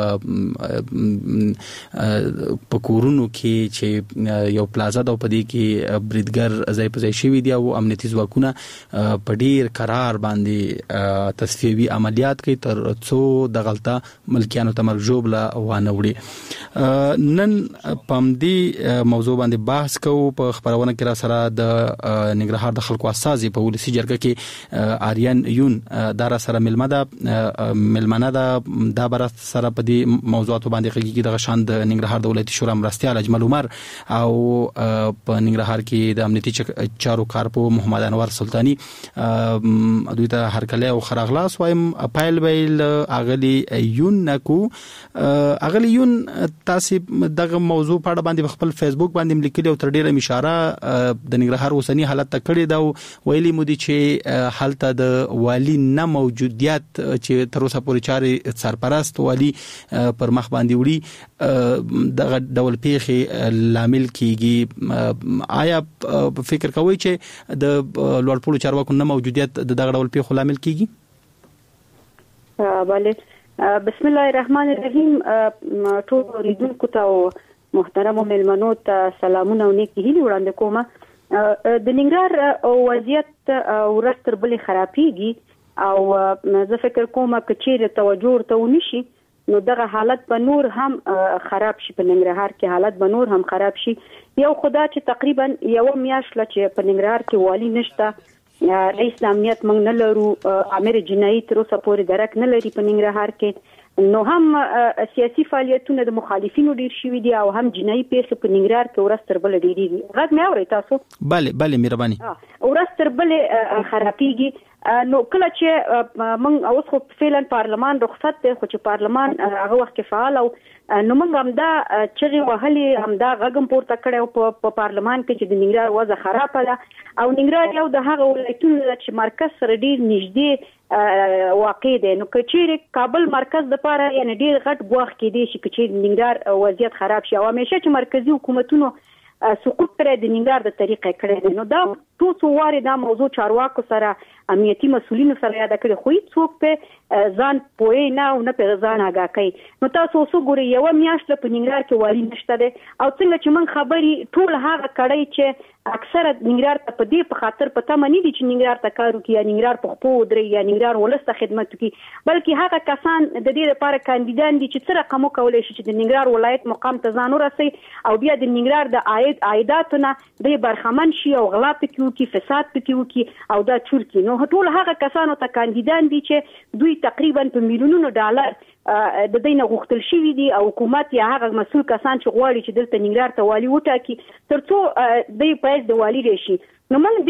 په کورونو کې چې یو پلازا ده، په دې کې بریدګر ځای په ځای شوي دي او امنیتي ځواکونه په ډیر قرار باندې تصفیوي عملیات کوي تر څو د غلطه ملکیانو ته مرګ ژوبله وانه وړي. نن په همدې موضوع باندې بحث کوو. په خبرونه کې را سره د ننګرهار د خلکو اساسي په ولسی جرګه کې آریان یون دار سره ملمده ملمنه د د بر سره په دې موضوعات باندې کې د غشان د ننګرهار د ولایتي شورا مرستيال اجمل عمر او په ننګرهار کې د امنیتي چارو کارپو محمد انور سلطانی دوی ته هر کله او خراغلاس وایم پایل ویل اغلی یون نکو اغلی یون تاسو دغه موضوع په اړه باندې خپل فیسبوک باندې لیکلی او تر ډیره اشاره د ننګرهار اوسنی حالت ته کړی دا ویلي مودي چې حالت د والی نه موجودیت چې تر اوسه پورې چاري سرپرست والی پر مخ باندې وړي دغه ډول پیخي لامل کیږي آیا فکر کوئ چې د لوړپوړو چارواکو نه موجودیت دغه ډول پیخو لامل کیږي؟ بله بسم الله الرحمن الرحیم ټول اوریدونکو ته محترم مېلمنو ته سلامونه او نیکی هیلې وړاندې کوم. د ننګرهار وضعیت ورځ تر بلې خرابېږي او زه فکر کوم چې چیرې توجه ورته ونشي نو دغه حالت به نور هم خراب شي. په ننګرهار کې حالت به نور هم خراب شي. یو خدا چې تقریبا یو میاشت له چې په ننګرهار کې والی نشته، رئیس امنیت موږ نه لرو، امیر جنایي تر اوسه پورې درک نه لري په ننګرهار کې، نو هم سیاسي فعالیتونه د مخالفینو ډیر شوي دي او هم جنایي پیښې په ننګرهار کې ورځ تر بلې ډیریږي. غږ مې اورئ تاسو؟ بله بله مهرباني. ورځ تر بلې خرابېږي. نو کله چې موږ اوس خو فعلا پارلمان رخصت دی، خو چې پارلمان هغه وخت کې فعال او نو موږ هم دا چغې وهلې، هم دا غږ هم پورته کړی په پارلمان کې چې د ننګرهار وضع خرابه ده او ننګرهار یو د هغه ولایتونو ده چې مرکز سره ډیر نږدې واقع دی. نو که چیرې کابل مرکز دپاره یعنې ډیر غټ ګواښ کېدی شي که چیرې ننګرهار وضعیت خراب شي او همیشه چې مرکزي حکومتونو سقوط کړی د ننګرهار د طریقې کړی دی. نو دا څو څو وارې دا موضوع چارواکو سره امنیتي مسؤلینو سره یاد کړی، خو هیڅوک په ځان پوهی نه او نه په ځان آګاه کوي. نو تاسو اوس ګورئ یوه میاشت په ننګرهار کې والی نشته دی او څنګه چې موږ خبرې ټول هغه کړی چې اکثره ننګرهار ته په دې په خاطر په تمه نه دي چې ننګرهار ته کار وکړي یا ننګرهار په خپو ودرېږي یا ننګرهار ولس ته خدمت وکړي، بلکې هغه کسان د دې لپاره کاندیدان دي چې څه رقم وکولی شي چې د ننګرهار ولایت مقام ته ځان ورسوي او بیا د ننګرهار د عاید عایداتو نه دوی برخمن شي او غلا پکې وکړي، فساد پکې وکړي او دا چور کړي. نو ټول هغه کسانو ته کاندیدان دي چې دوی تقریبا په میلیونونو ډالر د دې نه غوښتل شوي دي او حکومت یا هغه مسؤل کسان چې غواړي چې دلته ننګرهار ته والي وټاکي تر څو دوی پایز د والي راشي. نو موږ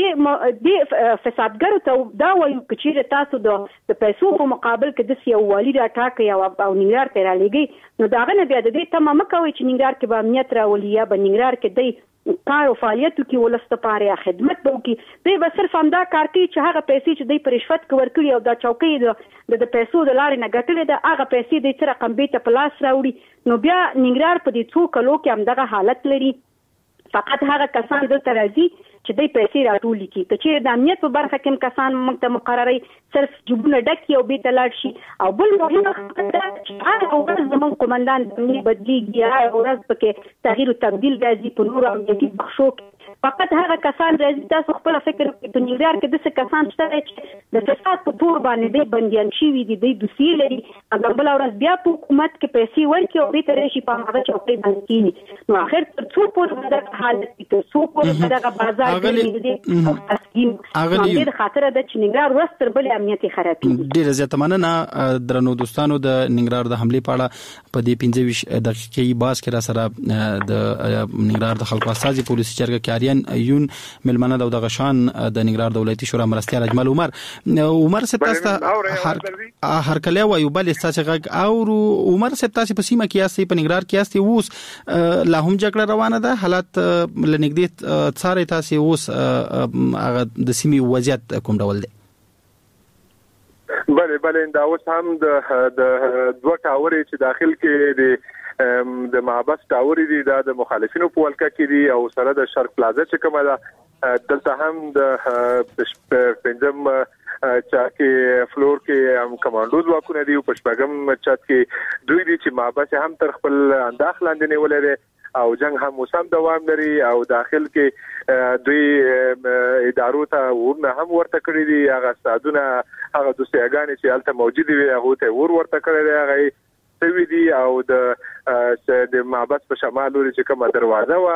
د فسادګرو ته دا وایو چې چیرې تاسو د پیسو په مقابل کې داسې یو والي راټاکئ او ننګرهار ته رالېږئ نو د هغه نه بیا د دې تمه مه کوئ چې ننګرهار کې به امنیت راولي یا به ننګرهار کې دی کار او فعالیتو کې ولس ته پاره یا خدمت به وکړي. دوی به صرف همدا کار کوي چې هغه پیسې چې دوی په رشوت کې ورکړي او دا چوکۍ د پیسو د لارې نه ګټلې ده هغه پیسې دوی څه رقم بیرته په لاس راوړي. نو بیا ننګرهار په دې څو کلو کې همدغه حالت لري. فقط هغه کسان دلته راځي چې دوی پیسې راټولې کړي. که چیرې د امنیت په برخه کې هم کسان موږ ته مقرروي صرف جیبونه ډک او بیرته لاړ شي. او بل مهمه خبره دا چې هره ورځ زموږ قومندان د امنیت بدلېږي، هره ورځ پکې تغییر او تبدیل راځي په نورو امنیتي بخشو کې. فقط هغه کسان راځي، تاسو خپل فکر وکړئ په ننګرهار کې داسې کسان شته چې د فساد په تور باندې دوی بندیان شوي دي، دوی دوسیې لري او بله ورځ بیا په حکومت کې پیسې ورکړي او بیرته راشي په هماغه چوکۍ باندې کښېني. نو آخر تر څو پورې به دغه حالت وي، تر څو پورې به دغه بازار کې او تسلیم همدې د خاطره ده چې ننګرهار ورځ تر بلې امنیت یې خرابېږي. ډېره زیاته مننه درنو دوستانو. د ننګرهار د حملې په اړه په دې پنځه ویشت دقیقې بحث کې را سره د ننګرهار د خلکو استازي پولیسي جرګه کې آریان یون ملمنه د غشان د ننګرهار د ولایتي شورا مرستيال اجمل عمر عمر صاحب تاسو هر هر کله وایو بل تاسو غږ او عمر صاحب تاسو په سیمه کې یاستئ، په ننګرهار کې یاستئ، اوس لا هم جګړه روانه ده، حالات لنګدې څاري تاسو اوس هغه د سیمې وضعیت کوم ډول دی؟ بله بله دا اوس هم د دوه ټاورې چې داخل کې د د محبس ټاورې دي دا د مخالفینو په ولکه کې دي او سره د شرق پلازا چې کومه ده دلته هم د پنځم چا کې فلور کې هم کمانډوز واکونه دي او په شپږم چت کې دوی دي چې محبس هم تر خپل انداخ لاندې نیولې ده او جنگ هم موسم دوام لري او داخل کې دوی ادارو ته ورنه هم ورته کړی دي. هغه استادونه هغه دوستیاګانې چې هلته موجود وي هغه ته ور ورته کړی دی هغه سوي دي او د د معبد په شمال لوري چې کومه دروازه و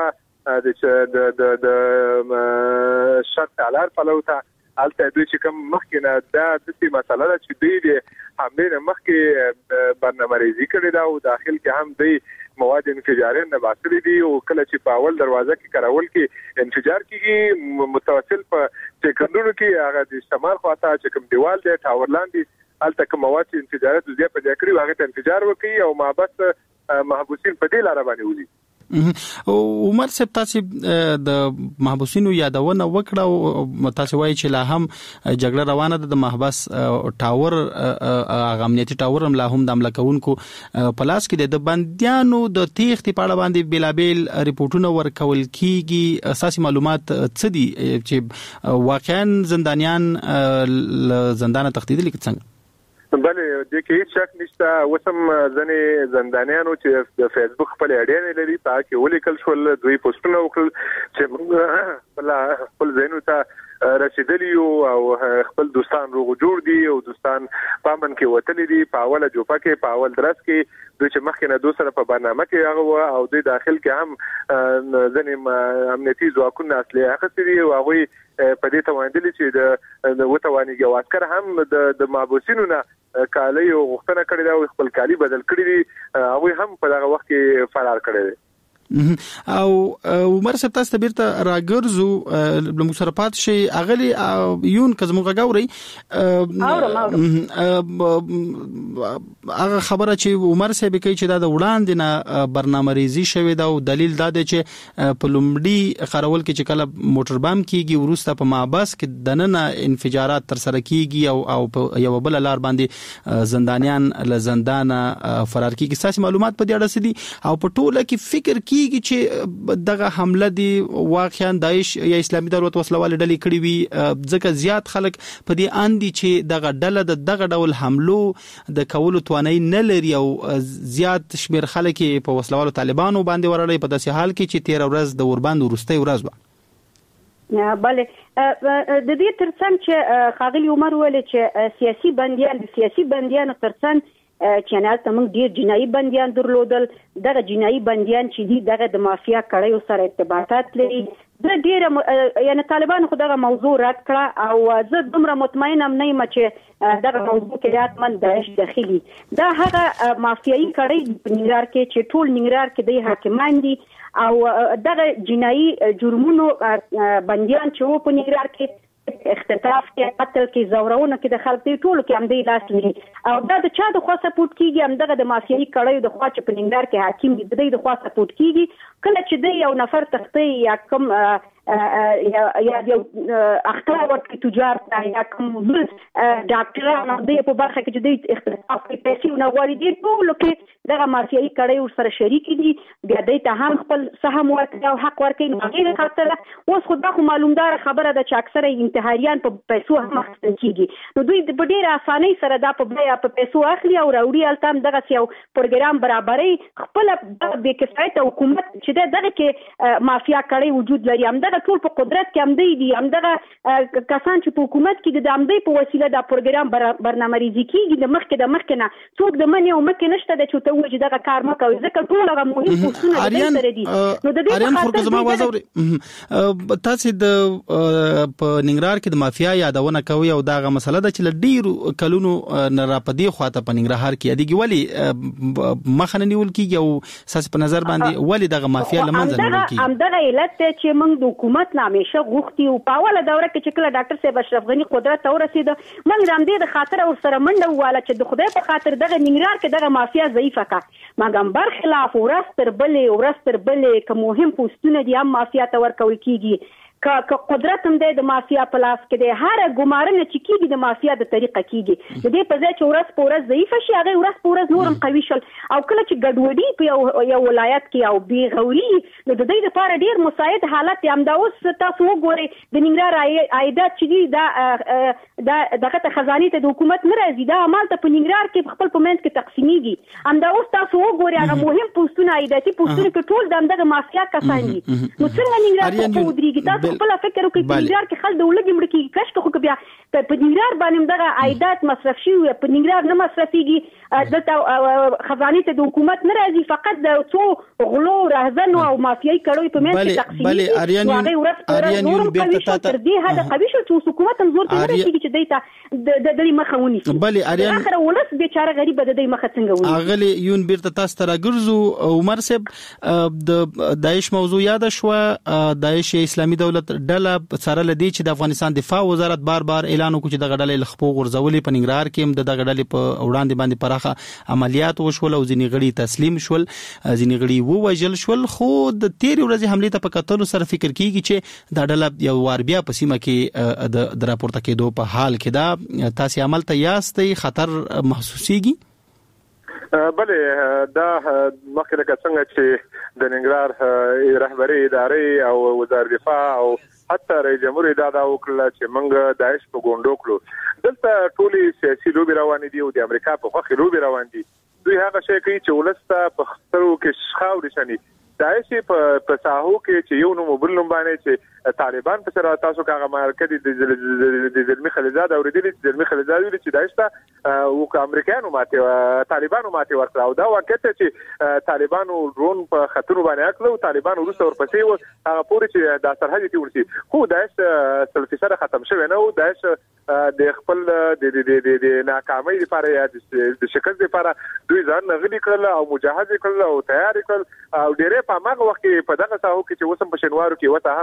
د د د شرط علار پلوته الته دوی چې کوم مخکې نه دا د دې مسله ده چې دوی د حمله مخکې برنامه‌ریزي کړې ده او داخل کې هم دوی مواد انفجاري نه باسي دي او کله چې په اول دروازه کې کارول کې انفجار کیږي متواصل په سکندونو کې هغه د استعمال خواته چې کوم دیوال دی ټاور لاندې الته کوم مواد انفجارات زیات په ځکري هغه ته انفجار وکړي او محبس محبوسین په دې لار باندې ولي. عمر صاحب تاسو د محبوسینو یادونه وکړه او تاسو وایي چې لا هم جګړه روانه ده د محبس ټاور امنیتي ټاور هم لا هم د عمله کوونکو پلاس کې د بنديانو د تیښتې په اړه باندې بیلابل ریپورتونه ورکول کیږي اساسي معلومات څه دي چې واقعا زندانیان زندان تښتیدل کې څنګه؟ بله د کې هیڅ شک نشته وسم ځنې زندانیانو چې د فیسبوک خپل اډین لري تاکي ولیکل شول دوی پوسټونه وکړل چې موږ خپل خپل زینو ته رسیدلی او خپل دوستان روغ جوړ دي او دوستان پامن کې وتلی دي په اوله جوپه کې په اول درس کې دوی چې مخکې نه دوه سره په برنامه کې هغه او دوی داخل کې هم ځنې امنیتي ځواکونه اصلي اخستي دي او هغه په دې توانیدلی چې د وټوانیږي او عسكر هم د محبوسینو نه کالي او غوښتنه کړې ده او خپل کالي بدل کړی دي هغه هم په هغه وخت کې فرار کړی دی. او عمر صاحب تاسو بیرته راګرځو د مصرفات شي اغلی یون کزمو غاوري هغه خبره چې عمر صاحب کوي چې دا د وړاندې نه برنامه‌ریزي شوی دا او دلیل دا دی چې په لومړي خرول کې چې کله موټر بام کیږي ورسته په محبس کې دننه انفجارات تر سره کیږي او او یو بل لار باندې زندانیان له زندان فرار کیږي ساسي معلومات په دې اړه سدي او په ټوله کې فکر کیږي چې دغه حمله دی واقعا داعش یا اسلامي دولت وسلواله ډلې کړې وي ځکه زیات خلک په دې اندي چې دغه ډله د دغه ډول حملو د کولو توانای نه لري او زیات شمیر خلک په وسلوالو طالبانو باندې ورړي په داسې حال کې چې تیر ورځ د اوربند ورستۍ ورځ و. بله د دې ترڅنګ چې خاغلی عمر ویل چې سیاسي بنديان سیاسي بنديان ترڅنګ چې نه تمنګ ډیر جنایي بنديان درلودل دغه جنایي بنديان چې دي دغه د مافیا کړیو سره ارتباطات لري د ډیر یعنی طالبان خو دغه موضوع رد کړه او زه دومره مطمئن ام نه یم چې دغه موضوع کې راتمن داعش داخلي دا هغه مافیایي کړی په ننګرهار کې چې ټول ننګرهار کې د حاکمان دي او دغه جنایي جرمونو بنديان چې په ننګرهار کې اختطاف کې قتل کې زورونه کې د خلک دی ټول کې هم دی لاس لري او دا د چا د خوا سپورټ کیږي هم دغه د مافیایي کړیو د خوا چې په ننګرهار کې حاکم دي د دې د خوا سپورټ کیږي کله چې دی یو نفر تختی یا کوم یا یا یو اختراع ورته تجار یا کوم بل ډاکټرانو د په برخه کې چې د اختلاف په پیسې نه غواړي دي ټول کې دغه مافیایي کړیو سره شریک دي بیا د ته هم خپل سهم ورکړي او حق ورکړي نو غیر خاطر اوس خو دا خو معلومدار خبره ده چې اکثره انتحاریان په پیسو هم اخیستل کیږي نو دوی په ډیره اسانۍ سره دا په بیا په پیسو اخلي او راوړي التام دغه یو پروګرام برابرۍ خپل د کفایت حکومت چې دغه کې مافیا کړی وجود لري هم ټول په قدرت کې هم دی هم دغه کسان چې په حکومت کې د امدی په وسیله دا پروګرام برنامه‌ریزي کیږي د مخکې د مخکې نه څوک د منی او مکه نشته د چې ته وځي دغه کار مکه ځکه ټول هغه مهم پوښتنه سره دي نو د دې په خاطر زما وازوري تاسو د په ننګرهار کې د مافیا یادونه کوي او دغه مسله د چې ډیرو کلونو نه را پدې خواته په ننګرهار کې دیږي ولی مخنه نیول کیږي او ساس په نظر باندې ولی دغه مافیا لمنځه نیول کیږي هم دغه علت چې موږ د حکومت نامیشه غوښتي او په اوله دوره کې چې کله ډاکټر صاحب اشرف غنی قدرت ته ورسید موږ د دې د خاطر او سره منډه واله چې د خدای په خاطر دغه ننګرهار کې دغه مافیا ضعیفه کا مګم برخلاف ورستر بلې ورستر بلې کوم مهم پوسټونه دي هم مافیا ته ورکول کیږي که قدرت هم د مافیا په لاس کې دی هر ګمارنه چې کیږي د مافیا د طریقه کیږي د دې په ځای چې ورځ په ورځ ضعیف شي هغه ورځ په ورځ نورم قوي شول او کله چې ګډوډي په یو یو ولایت کې او بي غوري نو د دې لپاره ډیر مساعد حالت هم دا اوس تاسو وګورئ د ننګرهار عایدات چې دی دا دا دغه خزانه ته د حکومت نه راځي دا عمل ته په ننګرهار کې خپل په منځ کې تقسیمیږي هم دا اوس تاسو وګورئ هغه مهم پوسټونه عایداتي پوسټونه کې ټول دغه مافیا کسان دي نو څنګه ننګرهار په ودرېږي تاسو خپل فکر وکړي په ننګرهار کې خلک د ولګي مړ کې کښ خو بیا په ننګرهار باندې دغه عایدات مصرف شي په ننګرهار نه مصرفيږي دلته خزانه ته د حکومت نه راځي فقط د څو غلو راهزن او مافیایي کړوي په منځ کې تقسیم بله اریان اریان یو بیرته تر دې هدا قوي شو چې حکومت هم زور کوي چې دیتا د دې مخه ونی بله اریان اخر ولس بیچاره غریب د دې مخه څنګه ونی اغلی یون بیرته تاسو ته راګرځو عمر صاحب د داعش موضوع یاد شو داعش اسلامي دولت ډله سره لدی چې د افغانستان دفاع وزارت بار بار اعلان وکړ چې د غډلې لخپو غرزولې په ننګرهار کې هم د غډلې په وړاندې باندې پراخه عملیات وشول او ځینې غړي تسلیم شول ځینې غړي ووجل شول خو د تیر ورځې حمله ته په کتلو سره فکر کیږي چې د ډله یو وار بیا په سیمه کې د راپورته کېدو په حال کې دا تاسو عمل ته یاستئ خطر محسوسيږي بله دا مخکې لکه څنګه چې د ننګرهار رهبری ادارې او وزارت دفاع او حتی رئیس جمهور دا دا وکړه چې موږ داعش په ګوندو کړو دلته ټولي سیاسي لوبي روان دي او د امریکا په خوخي لوبي روان دي دوی هغه شی کوي چې ولسته په خطرو کې شخاوري شني داعش په ساحو کې چې یو نو موبل نوم باندې چې طالبان په سره تاسو کاغه مارکې د زلمی خلیزاد اوریدلی چې زلمی خلیزاد ویل چې داعش ته او امریکایانو ماته طالبانو ماته ورکړه او دا وخت چې طالبانو ډرون په خطر باندې اکلو طالبانو وروسته ورپسې و هغه پوری چې د سرحد ته ورسي خو داعش سلفي سره ختم شوی نه او داعش د خپل د د د ناکامۍ لپاره یا د شکست لپاره دوی ځان غلي کړل او مجاهد کړل او تیار کړل او ډېر په هغه وخت کې په دغه ساحو کې چې وسم په شنوارو کې وته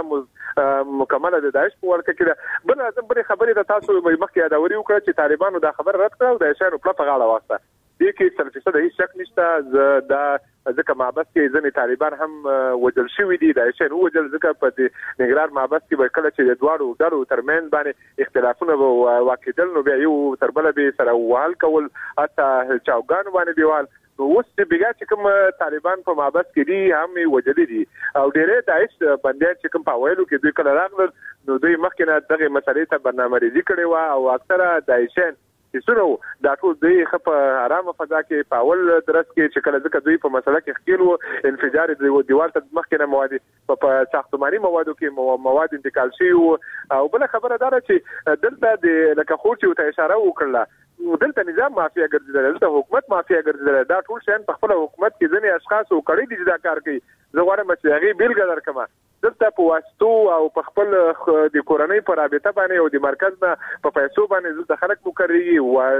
هم مکمله د داعش په ورکه کې بل اعظم بل خبرې د تاسو مخکې یادوري وکړه چې طالبانو دا خبر رد کړ او د شانو په غاړه واسطه دې کې سل فیصد هیڅ شک نشته دا ځکه معبس کې ځنې طالبان هم وجل شوی دي د شانو وجل ځکه په ننګرهار معبس کې به کله چې د دواړو ډلو ترمنځ باندې اختلافونه واقعدل نو بیا یو تر بل به سره وال کول حتی چاوګان باندې دیوال اوس چې بیګا چې کوم طالبان په معبس کې دي هم وجلې دي او ډېر داعش بندیان چې کوم په ویلو کې دوی کله راغلل نو دوی مخکې نه دغه مسلې ته برنامه‌ریزي کړې و او اکثره داعشین چې څنګه دا ټول دوی خپ آرامه فضا کې په اول درس کې چې کله ځکه دوی په مسله کې خپل وو انفجار د دیوال ته مخکې نه مواد په ساختماني موادو کې مواد انتقال شي او بل خبره دا چې دلته د لکه خو چې ته اشاره وکړه دلته نظام مافیا ګرځیدل دلته حکومت مافیا ګرځیدل دا ټول شین په خپل حکومت کې ځنې اشخاص او کړي دي دا کار کوي زه غواړم چې هغه بیلګه درکمه دلته په واسطو او په خپل د کورنۍ پر رابطه باندې او د مرکز نه په پیسو باندې دلته خلک مقرري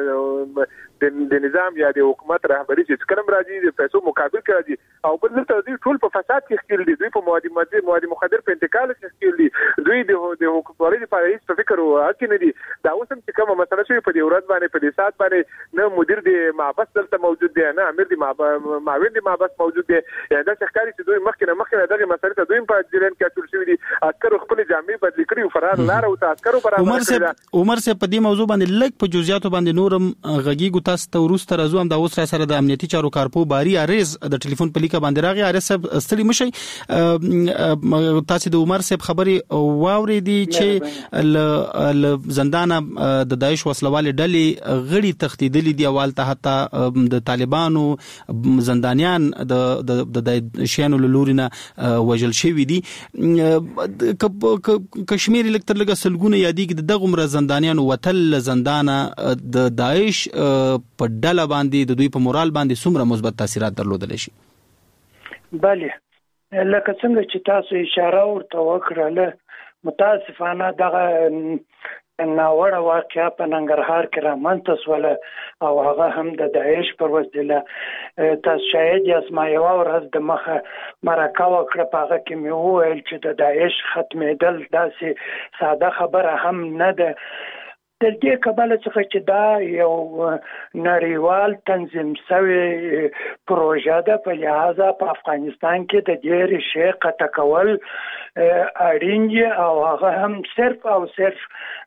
او د نظام یا د حکومت رهبری چې کلم راځي د پیسو مقابل کوي او بل دلته دوی ټول په فساد کې ښکېل دي دوی په مواد ماده مواد مخدر په انتقال کې ښکېل دي دوی د حکومت لپاره هیڅ فکر او اکه نه دي دا اوس هم چې کومه مسله شوی په دې ورځ باندې په دې سات باندې نه مدیر دی معبس دلته موجود دی نه امیر دی معاون دی معبس موجود دی یا دا ښکاری چې دوی مخکې مخکې دغه مسله ته دوی په ځلن کې ټول شوی دي عسكر خپل جامې بدل کړي او فرار لار او عسكرو برابر عمر صاحب عمر صاحب په دې موضوع باندې لږ په جزئیاتو باندې نورم غږیږو تاسو ته ورسته راځو هم دا اوس را سره د امنیتي چارو کارپو باری اریز د ټلیفون په لیکه باندې راغی اریز ستړي مشي تاسو د عمر صاحب خبري واورېدي چې ل زندان د داعش وسلوال ډلې غړي تختیدلې دی اول ته حتی د طالبانو زندانیان د د شینو لورینه وجل شوی دي کشمیر لکتر لګه سلګونه یادېږي دغه عمر زندانیان وتل زندانه د داعش په ډله باندې د دوی په مورال باندې څومره مثبت تاثیرات درلودل شي بله لکه څنګه چې تاسو اشاره ورته وکړه متاسفانه دغه ناوړه واقعیا په ننګرهار کې رامنځته شوله او هغه هم د داعش پر وسیله تاسو شاید اسما یو ورځ د مخه مرکه وکړه په هغه کې مې وویل چې د داعش ختمېدل داسې ساده خبره هم نه ده د دې کبله څخه چې دا یو نړیوال تنظیم شوی پروژه ده په لحاظه په افغانستان کې د دې ریښې قطع کول اړین او هغه هم صرف او صرف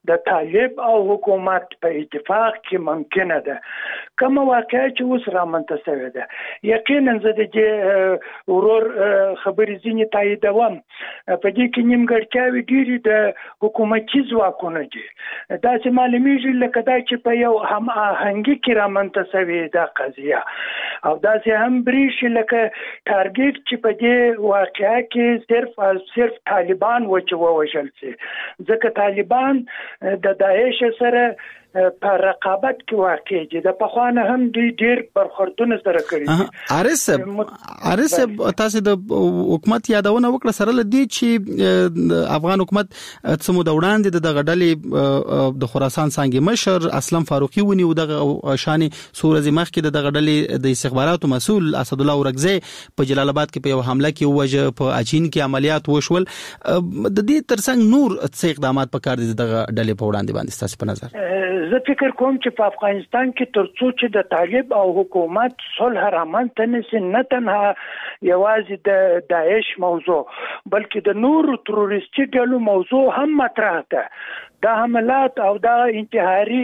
د طالب او حکومت په اتفاق کې ممکنه ده. کوم واقعي چې اوس رامنځته شوې ده یقینا زه د دې ورور خبرې ځینې تاییدوم. په دې کې نیمګړتیاوې ډېرې د حکومتي ځواکونو دي. داسې معلومیږي لکه دا چې په یو هم آهنګي کې رامنځته شوې ده قضیه، او داسې هم بریښي لکه ټارګټ چې په دې واقعه کې صرف او صرف طالبان و چې ووژل شي، ځکه طالبان د داعش سره په رقابت کې واقع دي. د پخوانه هم دوی ډېر برخوردونه سره کړي دي. ارس ارس تاسو د حکومت یادونه وکړه سره لدی چې افغان حکومت څمو د وړاندې د غډلې د خراسان څنګه مشر اسلام فاروقي ونی او د شان سورزي مخ کې د غډلې د استخباراتو مسول اسد الله اورګزی په جلال آباد کې په یو حمله کې وجه په اچین کې عملیات وشول. د دې ترڅنګ نور څه اقدامات پکار دي د غډلې په وړاندې باندې تاسو په نظر؟ زه فکر کوم چې په افغانستان کې ترڅو چې د طالب او حکومت صلح رامنځته نشي، نه تنها یوازې د داعش موضوع بلکې د نورو تروریستي ډلو موضوع هم مطرح ده. دا حملات او دا انتحاري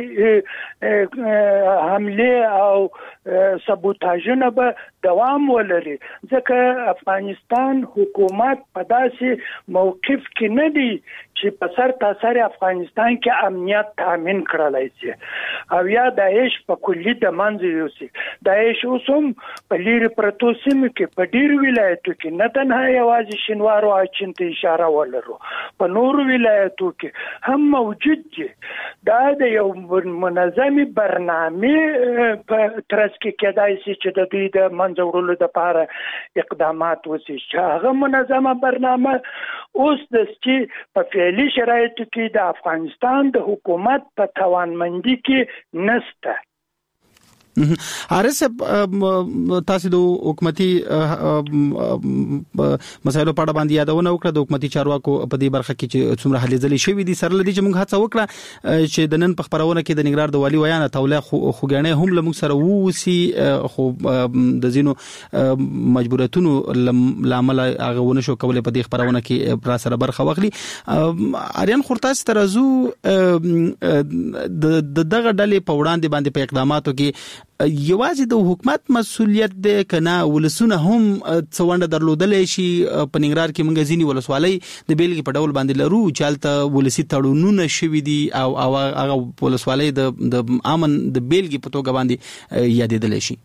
حمله او سبوتاژونه به دوام ولري، ځکه افغانستان حکومت په داسې موقف کې نه دی چې په سر تاسر افغانستان کې امنیت تامین کړلای شي او یا داعش په کلی د منځ یوسي. داعش اوس هم په لیرې پرتو سیمو کې په ډیرو ولایتو کې نه تنها یوازې شینوار او اچین ته اشاره ولرو، په نورو ولایتو کې هم موجود دي. دا د یو منظمي برنامه په ترڅ کې کېدای شي چې د دوی د منځ وړلو لپاره اقدامات وشي. هغه منظمه برنامه اوس د چې په فعلي شرایطو کې د افغانستان د حکومت په توانمندي کې نشته. ارس تاسو د حکومتي مسایلو په اړه باندې یادونه وکړه، د حکومتي چارواکو په دې برخه کې چې څومره هلې ځلې شوې دي. سره لدی چې موږ هڅه وکړه چې د نن په خبرونه کې د نګران د والی ویانه توله خوګانې هم لمغ سره ووسی، خو د زینو مجبوراتونو لامل هغه ونه شو کولای په دې خبرونه کې پر سره برخه واخلي. اریان خورتاس ترازو د دغه ډلې په وړاندې باندې په اقداماتو کې یوازې د حکومت مسؤلیت ده کنه ولسونه هم څوانده درلودلې شي. په ننګرهار کې موږ ځینی ولسوالۍ د بیلګې په ډول باندې لرو چالت ولسی تړونونه شوي دي او هغه ولسوالۍ د د امن د بیلګې په توګه باندې یادېدل شي.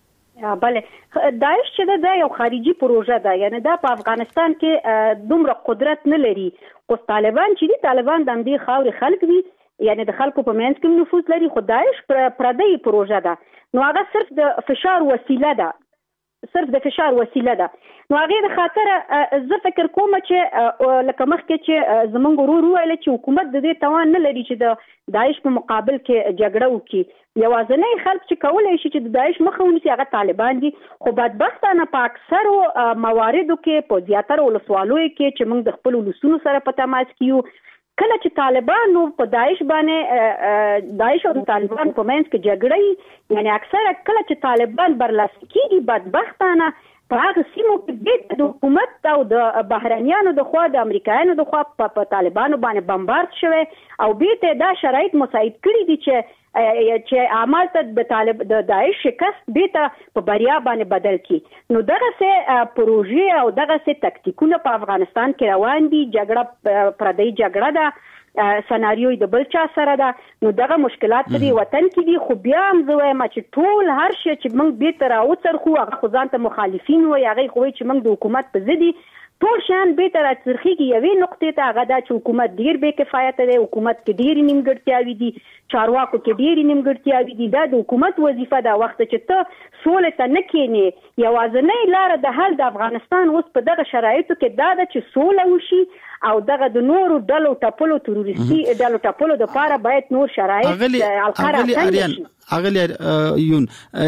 بله داعش چې دا یو خارجي پروژه ده، یعنی دا په افغانستان کې دومره قدرت نه لري. خو طالبان چې دي طالبان د دې خاورې خلک دي، یعنی د خلکو په منځ کې نفوذ لري. خو داعش پردی پروژه ده، نو هغه صرف د فشار وسیله ده، صرف د فشار وسیله ده. نو هغه د خاطر زه فکر کوم چې لکه مخکې چې زمونږ ورور ویل چې حکومت د دې توان نه لري چې د داعش په مقابل کې جګړه وکړي. یوازینی خلک چې کولای شي چې د داعش مخه ونیسي هغه طالبان دي. خو بدبختانه په اکثرو مواردو کې په زیاتره ولسوالیو کې چې موږ د خپل ولسونو سره په تماس کې یو، کله چې طالبانو په داعش باندې داعش او طالبان په منځ کې جګړه، یعنی اکثره کله چې طالبان برلاسي کیږي بدبختانه په هغه سیمو کې د حکومت او د بهرنیانو د خوا د امریکایانو د خوا په طالبانو باندې بمبارد شوه او بیرته دا شرایط مساعد کړی دي چې چې عمل ته د طالب د داعش شکست بیرته په بریا باندې بدل کی. نو دغه سه پروژې او دغه سه تکتیکونه په افغانستان کې روان دي. جګړه پردی جګړه ده، سناریوی د بل چا سره ده. نو دغه مشکلات په وطن کې دي. خو بیا هم زه وایم چې ټول هر شي چې موږ بیرته راوڅرخو هغه خو ځان ته مخالفین وي، هغه خو چې موږ د حکومت په ضد ټول شان به تر ترخیږي یوې نقطې ته، هغه دا چې حکومت ډیر بې کفایت دی، حکومت کې ډیر نیمګړتیاوې دي، چارواکو کې ډیر نیمګړتیاوې دي. دا د حکومت وظیفه ده وخت چې ته سولې ته نه کېنې. یوازینۍ لار د حل د افغانستان اوس په دغه شرایطو کې دا ده چې سوله وشي او دغه د نورو ډلو ټاپلو تروریستي ډلو ټاپلو د لپاره باید نور شرایط الخرا اریان اغلی یون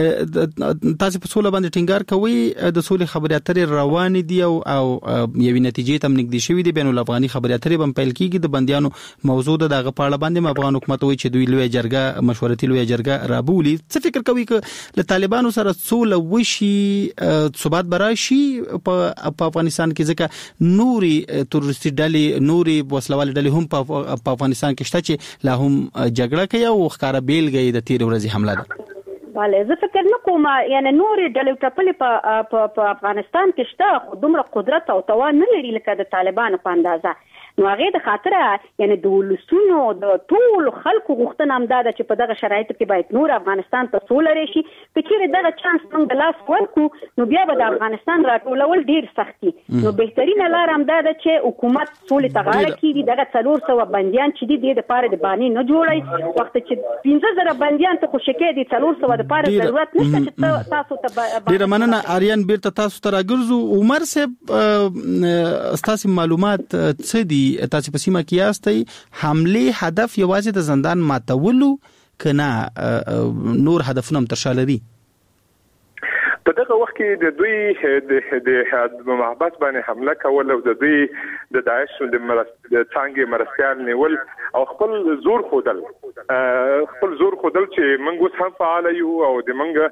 تاسو په سوله باندې ټینګار کوي د سولې خبرې اترې روان دي او او یوې نتیجې تم نږدې شوې دي بین الافغاني خبرې اترې بم پیل کیږي د بنديانو موضوع د غ پاړه باندې افغان حکومت وایي چې دوی لوی جرګه مشورتي لوی جرګه رابولي څه فکر کوي چې له طالبانو سره سوله وشي ثبات براشي په افغانستان کې ځکه نوري تروریستي ډلې نوري وسلوال ډلې هم په افغانستان کې شته چې لا هم جګړه کوي او ښکارا بیلګې د تیر ورځې حمله ده. بله زه فکر نه کوم یعنی نورې ډلې ټپلې په افغانستان کې شته خو دومره قدرت او توان نه لري لکه د طالبانو په اندازه. نو هغه د خاطره یعنی د ولسونو د ټول خلکو غوښتنه هم ده چې په دغه شرایطو کې باید نور افغانستان ته سوله راشي. که چیرې دغه چانس موږ د لاس ورکړو نو بیا به د افغانستان راټولول ډیر سخت دي. نو بهترینه لار هم ده چې حکومت سولې ته غاړه کېږدي. دغه څلور سوه بندیان چې دي د دپاره د بانې نه جوړوي وخت چې پنځه زره بندیان ته خوشکې دي څلور سوه دپاره ضرورت نشته چې تاسو ته ډیره مننه آریان بیرته تاسو ته راګرځو. عمر صاحب ستاسو معلومات څه دي تاسو په سیمه کې یاستئ حمله هدف یوازې د زندان ماتولو کنه نور هدفونه هم ترشا لري؟ په دغه وخت کې د دوی د محبس باندې حمله کول او د دوی د داعش د څنګه مرستيال نیول او خپل زور خودل خپل زور خودل چې موږ اوس هم فعال یو او د موږ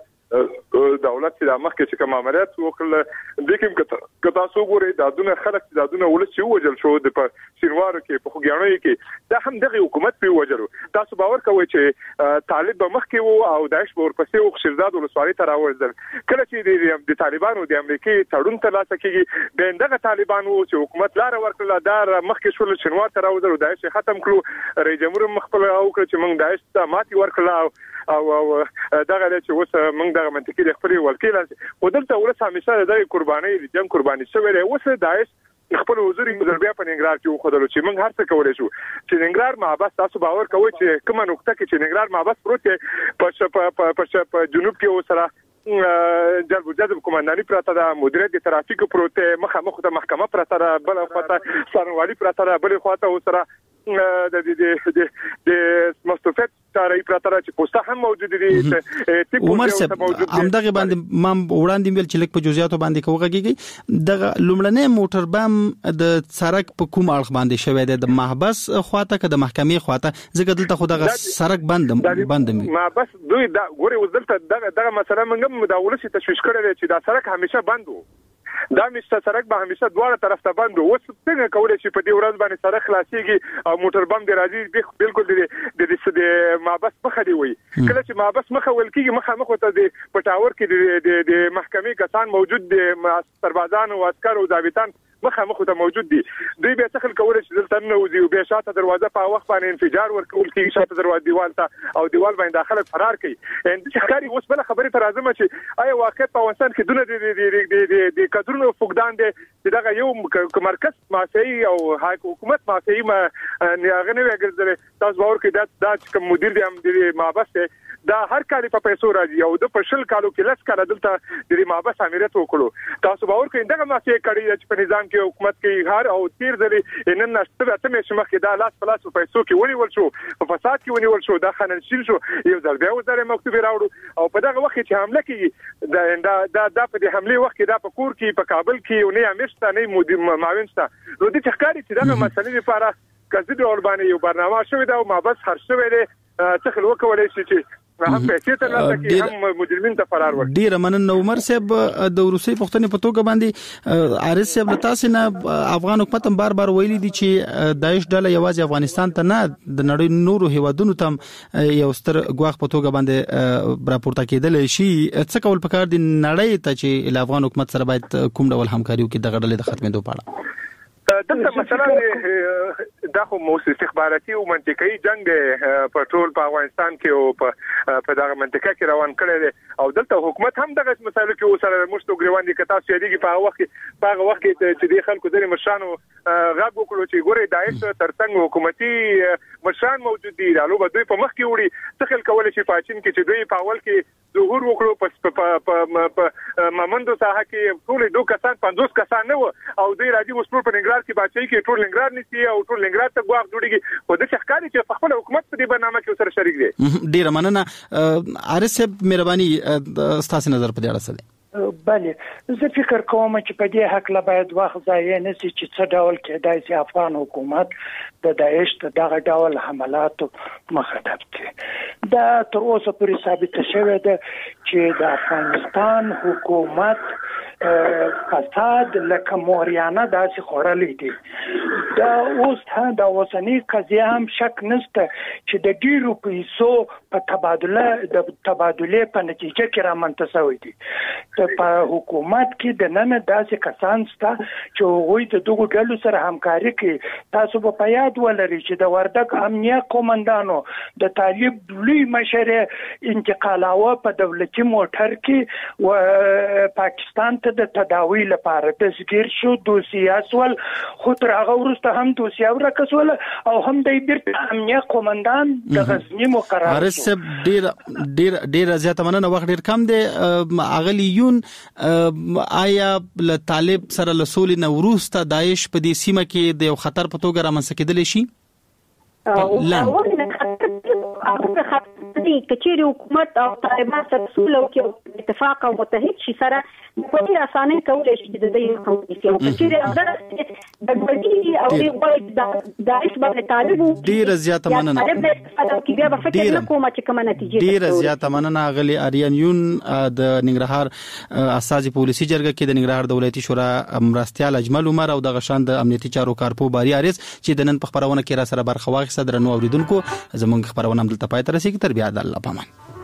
دولت چې د مخکې چې کوم عملیات وکړل د کوم کته تاسو ګورئ د دونه خلک د دونه ولس چې وجل شو د سینوارو کې په خوګیانو کې دا هم دغه حکومت په وجلو. تاسو باور کوئ چې طالب به مخکې وو او داعش به ورپسې وو شیرزاد ولسوالۍ ته راوړل کله چې د طالبانو د امریکای تړون ته لاس کېږي بین دغه طالبانو چې حکومت لار ورکړل دا مخکې شول شینوار ته راوړل داعش ختم کړو رئیس جمهور مخبل او کړ چې موږ داعش ته ماتي ورکړل او او دغه چې اوس موږ دغه منطقي د خپل ولکیل او دلته ورسره همیشه د قرباني د جنگ قرباني شوی دی. اوس داعش خپل حضور مزربیا په ننګرهار کې وخدلو چې موږ هر څه کولای شو چې ننګرهار محبس تاسو باور کوئ چې کومه نقطه کې چې ننګرهار محبس پروت دی په په جنوب کې اوسره جلب جذب کمانډاني پراته ده مدیریت د ترافیک پروت مخه مخ د محکمه پراته ده بل خواته سرنوالي پراته ده بل خواته اوسره د د د د مستوفیت تاري پراتره چې پوسټه هم موجود دي. عمر صاحب همدغه باندې ما وړاندې ویل چې لیک په جزئیاتو باندې کوغږیږي دغه لومړنۍ موټر بم د سړک په کوم اړخ باندې شوی دی د محبس خواته که د محکمې خواته ځکه دلته خو دغه سړک بند بند وي محبس دوی دا ګوري وزلته دغه دغه مسله موږ د ولسی تشویش کړی چې دا سړک همیشه بند وو دا مشته سړک به همیشه دواړه طرف ته بند وو. اوس څنګه کولای شي په دې ورځ باندې سړک خلاصيږي او موټر بم دی راځي بالکل د د محبس مخه دی وي کله چې محبس مخه ولکېږي مخه مخ ته د پټاور کې د د محکمې کسان موجود دي سربازان او عسكر او ضابطان مخه مخ ته موجود دي. دوی به څخه کولای شي دلته نو دی او به شاته دروازه په وخت باندې انفجار ورکول کېږي شاته دروازه دیوال ته او دیوال باندې داخله فرار کوي. ان چې ښکاری اوس بل خبره ته راځم چې آیا واقع په افغانستان کې دونه د د کډرونو فقدان دي چې دا یو مرکز مافیایي او حکومت مافیایي ما نه غنوي ګرځي تاسو باور کوي دا د کوم مدیر دی هم د محبس دا هر کال په پیسو راځي او د پښل کالو کې لس کال دلته د محبس امریت وکړو. تاسو باور کوئ دغه مافیا کړي چې په نظام کې حکومت کې هر او تیر ځلې نن نشته ته مې شمخ دا لاس په لاس په پیسو کې ونیول شو په فساد کې ونیول شو دا خنل شین شو یو ځل بیا وزاره مکتوب راوړو او په دغه وخت چې حمله کې دا دا د په حمله وخت کې دا په کور کې په کابل کې نه امرسته نه معاون شته نو د ښکاری چې دغه مسلې لپاره کزي د اورباني یو برنامه شوې دا او محبس هر شوې ده څخه وکولای شي چې هم پیسې ته لاسه کې هم مجرمین ته فرار ورکړي. ډیر مننه عمر صاحب د روسي پښتنې په توګه باندې عارض صاحب له تاسو نه افغان حکومت هم بار بار ویلي دي چې داعش ډله یوازې افغانستان ته نه د نړۍ نورو هیوادونو ته یو ستر ګواښ په توګه باندې راپورته کېدل شي څه کول پکار دي نړۍ ته چې له افغان حکومت سره باید کوم ډول همکاري وکړي د غړلې د ختمېدو په اړه؟ دلته مثلا دا خو مو استخباراتي او منطقي جنگ په ټول په افغانستان کې او په په دغه منطقه کې روان کړی دی او دلته حکومت هم دغه مسایلو کې اوسره مشتو ګریوان دي کتا سیادي په هغه وخت په هغه وخت چې د خلکو د مشرانو غږ وکړو چې ګوري داعش ترڅنګ حکومتي مشران موجود دي رالو به دوی په مخ کې وړي تخل کول شي پاچین کې چې دوی په اول کې ظهور وکړو په مامندو ساحه کې ټول دوه کسان پنځوس کسان نه او دوی راځي وسپور په ننګرهار کې چې بچي کې ټول لنګراد نشي او ټول لنګراد ته غواړي جوړيږي خو د ښکاری چې په خپل حکومت په دې برنامه کې سره شریک دي. ډیر مننه ارسب مهرباني ستاسو نظر په دې اړه څه؟ بله زه فکر کوم چې په دې حق لا باید وخت ضایع نه شي چې څه ډول کېدای شي افغان حکومت د داعش ته دغه ډول حملاتو مخه کړي. دا تر اوسه پورې ثابت شوی ده چې د افغانستان حکومت فساد لکه موریانه داسې خورلې دي. دا اوس ته د اوسنی قضیه هم شک نشته چې د ډیرو پیسو په تبادله د تبادله په نتیجه کې رامنځته شوی دي. په حکومت کې د نن داسې کسان شته چې هغوی د دغو ډلو سره همکاري کوي. تاسو به په یاد ولرئ چې د وردګ امنیه قومندانو د طالب لوی مشر انتقالاوه په دولتي موټر کې و پاکستان ته د تداوی لپاره تسګیر شو، دوسیه سول، خو تر هغه وروسته هم دوسیه ورکسول او هم د بیرته امنیه قومندان د غزنی مقرر شو. ارسب ډیر ډیر ډیر زیاته مننه، وخت ډیر کم دی. اغلی یون آیا له طالب سره لسول نه وروسته داعش په دې سیمه کې د یو خطر په توګه رامنځته کېدلی شي؟ کچېری حکومت او طالبان سره سول او کې اتفاق او متحد شي سره په دې اسانه کولای شي د دې قومي او کچېری هغه د بدی او د داعش باندې طالبو ډیر زیاته مننه ډیر زیاته مننه. غلي اریان یون د ننګرهار اساسي پولیسي جرګه کې د ننګرهار دولتي شورا مرستيال اجمل عمر او د غشان د امنیتي چارو کارپو باري اریس چې د نن په خبرونه کې را سره برخه واخیسته. درنو اوریدونکو زموږ خبرونه هم دلته پای ته رسیدي. تر بیا د الله پامان.